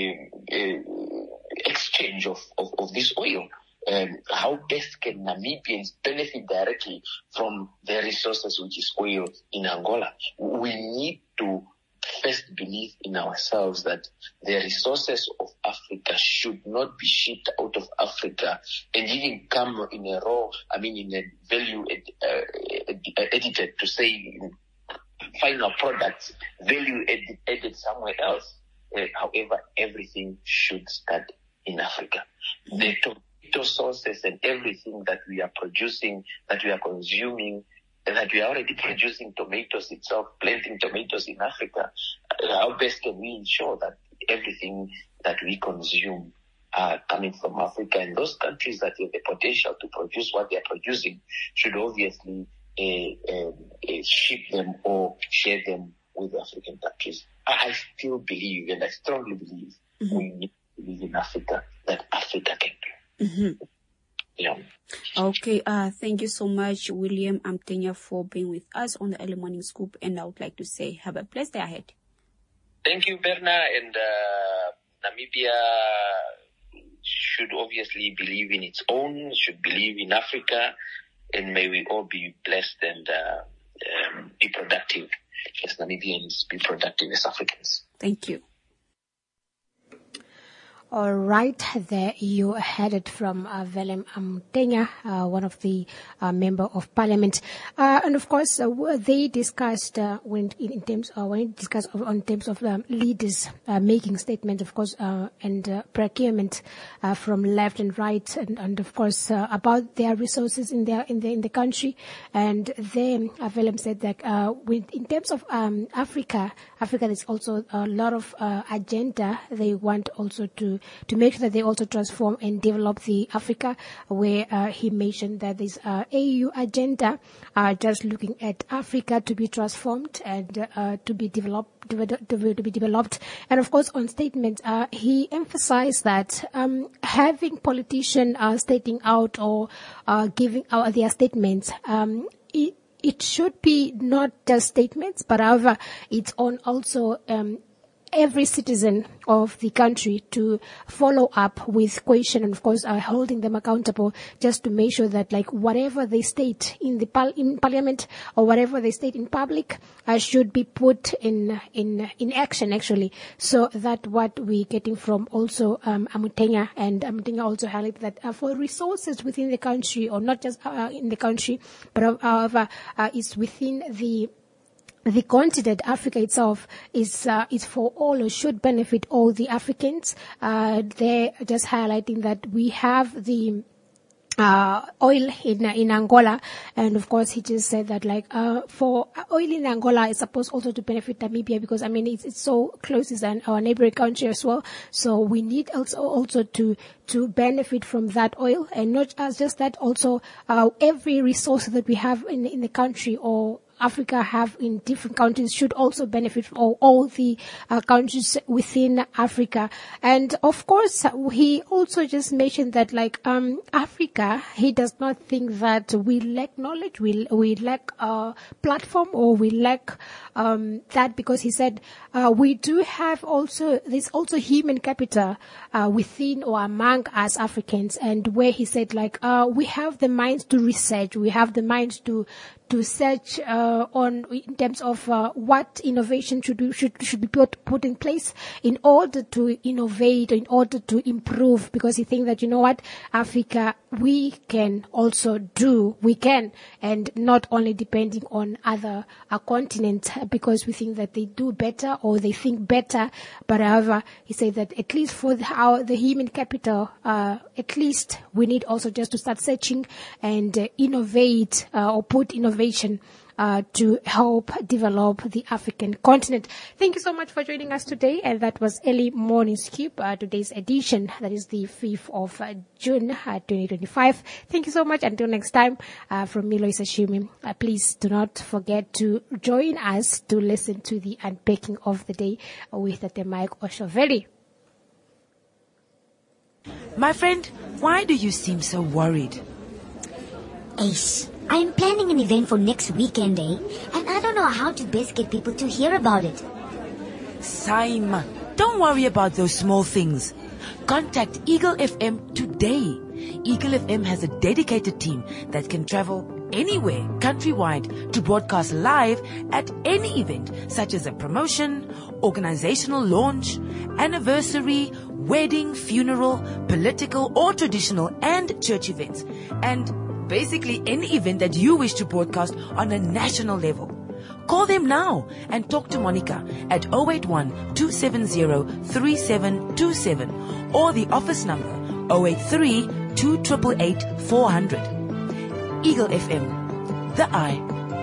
exchange of this oil. How best can Namibians benefit directly from the resources, which is oil in Angola? We need to first believe in ourselves that the resources of Africa should not be shipped out of Africa and even come in a value edited to say final products, value added somewhere else. However, everything should start in Africa. The tomato sources and everything that we are producing, that we are consuming, that we are already producing tomatoes itself, planting tomatoes in Africa. How best can we ensure that everything that we consume are coming from Africa? And those countries that have the potential to produce what they are producing should obviously ship them or share them with African countries. I still believe, and I strongly believe, mm-hmm. we need to believe in Africa, that Africa can do. Mm-hmm. Yeah. Okay, thank you so much, William Amtenya, for being with us on the Early Morning Scoop, and I would like to say have a blessed day ahead. Thank you, Berna, and Namibia should obviously believe in its own, should believe in Africa, and may we all be blessed and be productive as Namibians, be productive as Africans. Thank you. All right, there you heard it from Willem Amtenya, one of the member of parliament, and of course they discussed in terms of leaders making statements, of course, and procurement from left and right, and of course about their resources in the country. And then Willem said that in terms of Africa, there's also a lot of agenda they want also to make sure that they also transform and develop the Africa, where he mentioned that this AU agenda just looking at Africa to be transformed and to be developed. And of course, on statements, he emphasized that having politicians stating out or giving out their statements, it should be not just statements, but however, it's on also every citizen of the country to follow up with question, and of course holding them accountable, just to make sure that like whatever they state in the in parliament or whatever they state in public should be put in action actually. So that what we're getting from also Amutenya, and Amutenya also highlighted that for resources within the country, or not just in the country, but however is within the continent, Africa itself is for all, or should benefit all the Africans. They're just highlighting that we have the oil in Angola, and of course he just said that like for oil in Angola is supposed also to benefit Namibia, because I mean it's so close, it's our neighboring country as well. So we need also to benefit from that oil, and not just that, also every resource that we have in the country, or Africa have in different countries, should also benefit from all the countries within Africa. And of course, he also just mentioned that like Africa, he does not think that we lack knowledge, we lack platform, or we lack that, because he said we do have also, there's also human capital within or among us Africans, and where he said like we have the minds to research, we have the minds to search on in terms of what innovation should be put in place in order to innovate, in order to improve, because he thinks that, you know what, Africa, we can also and not only depending on other continents, because we think that they do better or they think better. But however, he said that at least for the human capital, at least we need also just to start searching and innovate or put innovation to help develop the African continent. Thank you so much for joining us today, and that was Early Morning Scoop, today's edition, that is the 5th of June 2025. Thank you so much. Until next time, from me, Loisa Shumi, please do not forget to join us to listen to the unpacking of the day with the Mike Oshoveli. My friend, why do you seem so worried? Ace, I'm planning an event for next weekend, and I don't know how to best get people to hear about it. Simon, don't worry about those small things. Contact Eagle FM today. Eagle FM has a dedicated team that can travel anywhere countrywide to broadcast live at any event, such as a promotion, organizational launch, anniversary, wedding, funeral, political or traditional and church events, and basically any event that you wish to broadcast on a national level. Call them now and talk to Monica at 081-270-3727 or the office number 083-288-400. Eagle FM, the eye.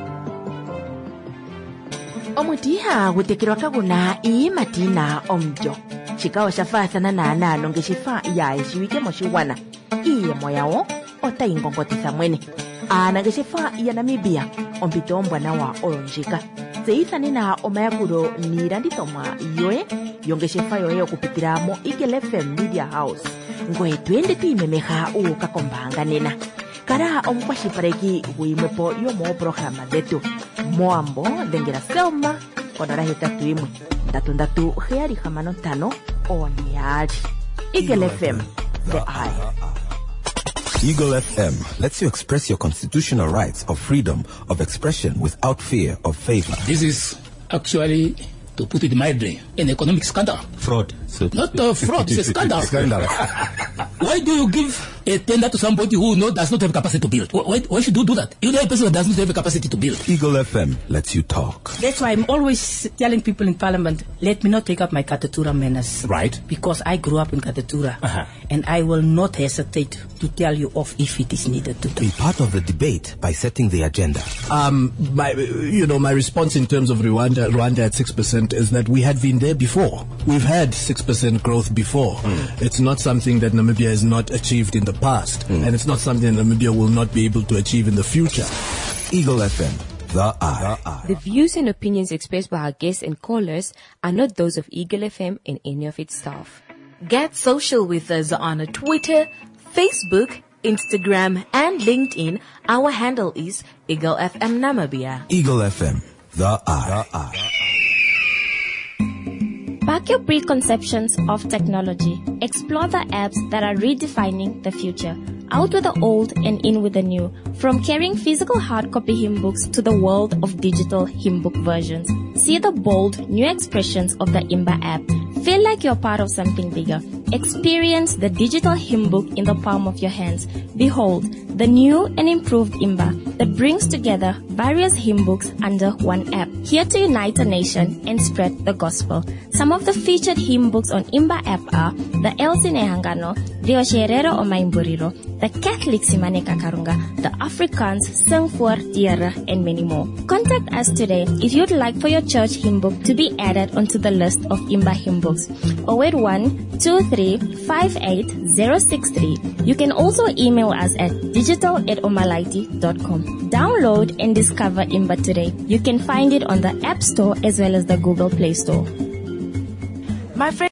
Omutiha gutekirwa kaguna ii matina omjo. Chikawa shafathana na anano ngeshifa ya ishiwike moshiwana. Iye moyao ota ingongotisa mwene. Ana ngeshifa ya Namibia ompito mbwana wa oronjika. Zeithani na omayakuro niranditomwa yoe yongeshifa yoe okupitira mo Eagle FM Media House. Ngoe tuende tuimemeja ukakombanga nena. Kara omukwashipareki huimwepo yomo programa detu. Moambo dengera selma konora hetatu imwe. Ndatu heari hamano tano oniari. Eagle FM, the eye. Eagle FM lets you express your constitutional rights of freedom of expression without fear of favor. This is actually, to put it mildly, an economic scandal. Fraud. Not fraud, it's a scandal. Why do you give a tender to somebody who does not have capacity to build? Why should you do that? You know a person that does not have a capacity to build. Eagle FM lets you talk. That's why I'm always telling people in Parliament, let me not take up my Katatura manners. Right. Because I grew up in Katatura. And I will not hesitate to tell you off if it is needed to do. Be part of the debate by setting the agenda. My response in terms of Rwanda at 6% is that we had been there before. We've had 6% growth before. It's not something that Namibia has not achieved in the past, and it's not something that Namibia will not be able to achieve in the future. Eagle FM, the eye. The views and opinions expressed by our guests and callers are not those of Eagle FM and any of its staff. Get social with us on Twitter, Facebook, Instagram, and LinkedIn. Our handle is Eagle FM Namibia. Eagle FM, the eye. Buck your preconceptions of technology. Explore the apps that are redefining the future. Out with the old and in with the new. From carrying physical hard copy hymn books to the world of digital hymn book versions. See the bold, new expressions of the Imba app. Feel like you're part of something bigger. Experience the digital hymn book in the palm of your hands. Behold, the new and improved Imba that brings together various hymn books under one app. Here to unite a nation and spread the gospel. Some of the featured hymn books on Imba app are the El Sinehangano, Rio Sherero o Maimburiro, the Catholic Simane Kakarunga, the Afrikaans Sing voor Diere, and many more. Contact us today if you'd like for your church hymn book to be added onto the list of Imba hymn books. 081-2358-063. You can also email us at digital@omalaiti.com. Download and discover Imba today. You can find it on the App Store as well as the Google Play Store. My friend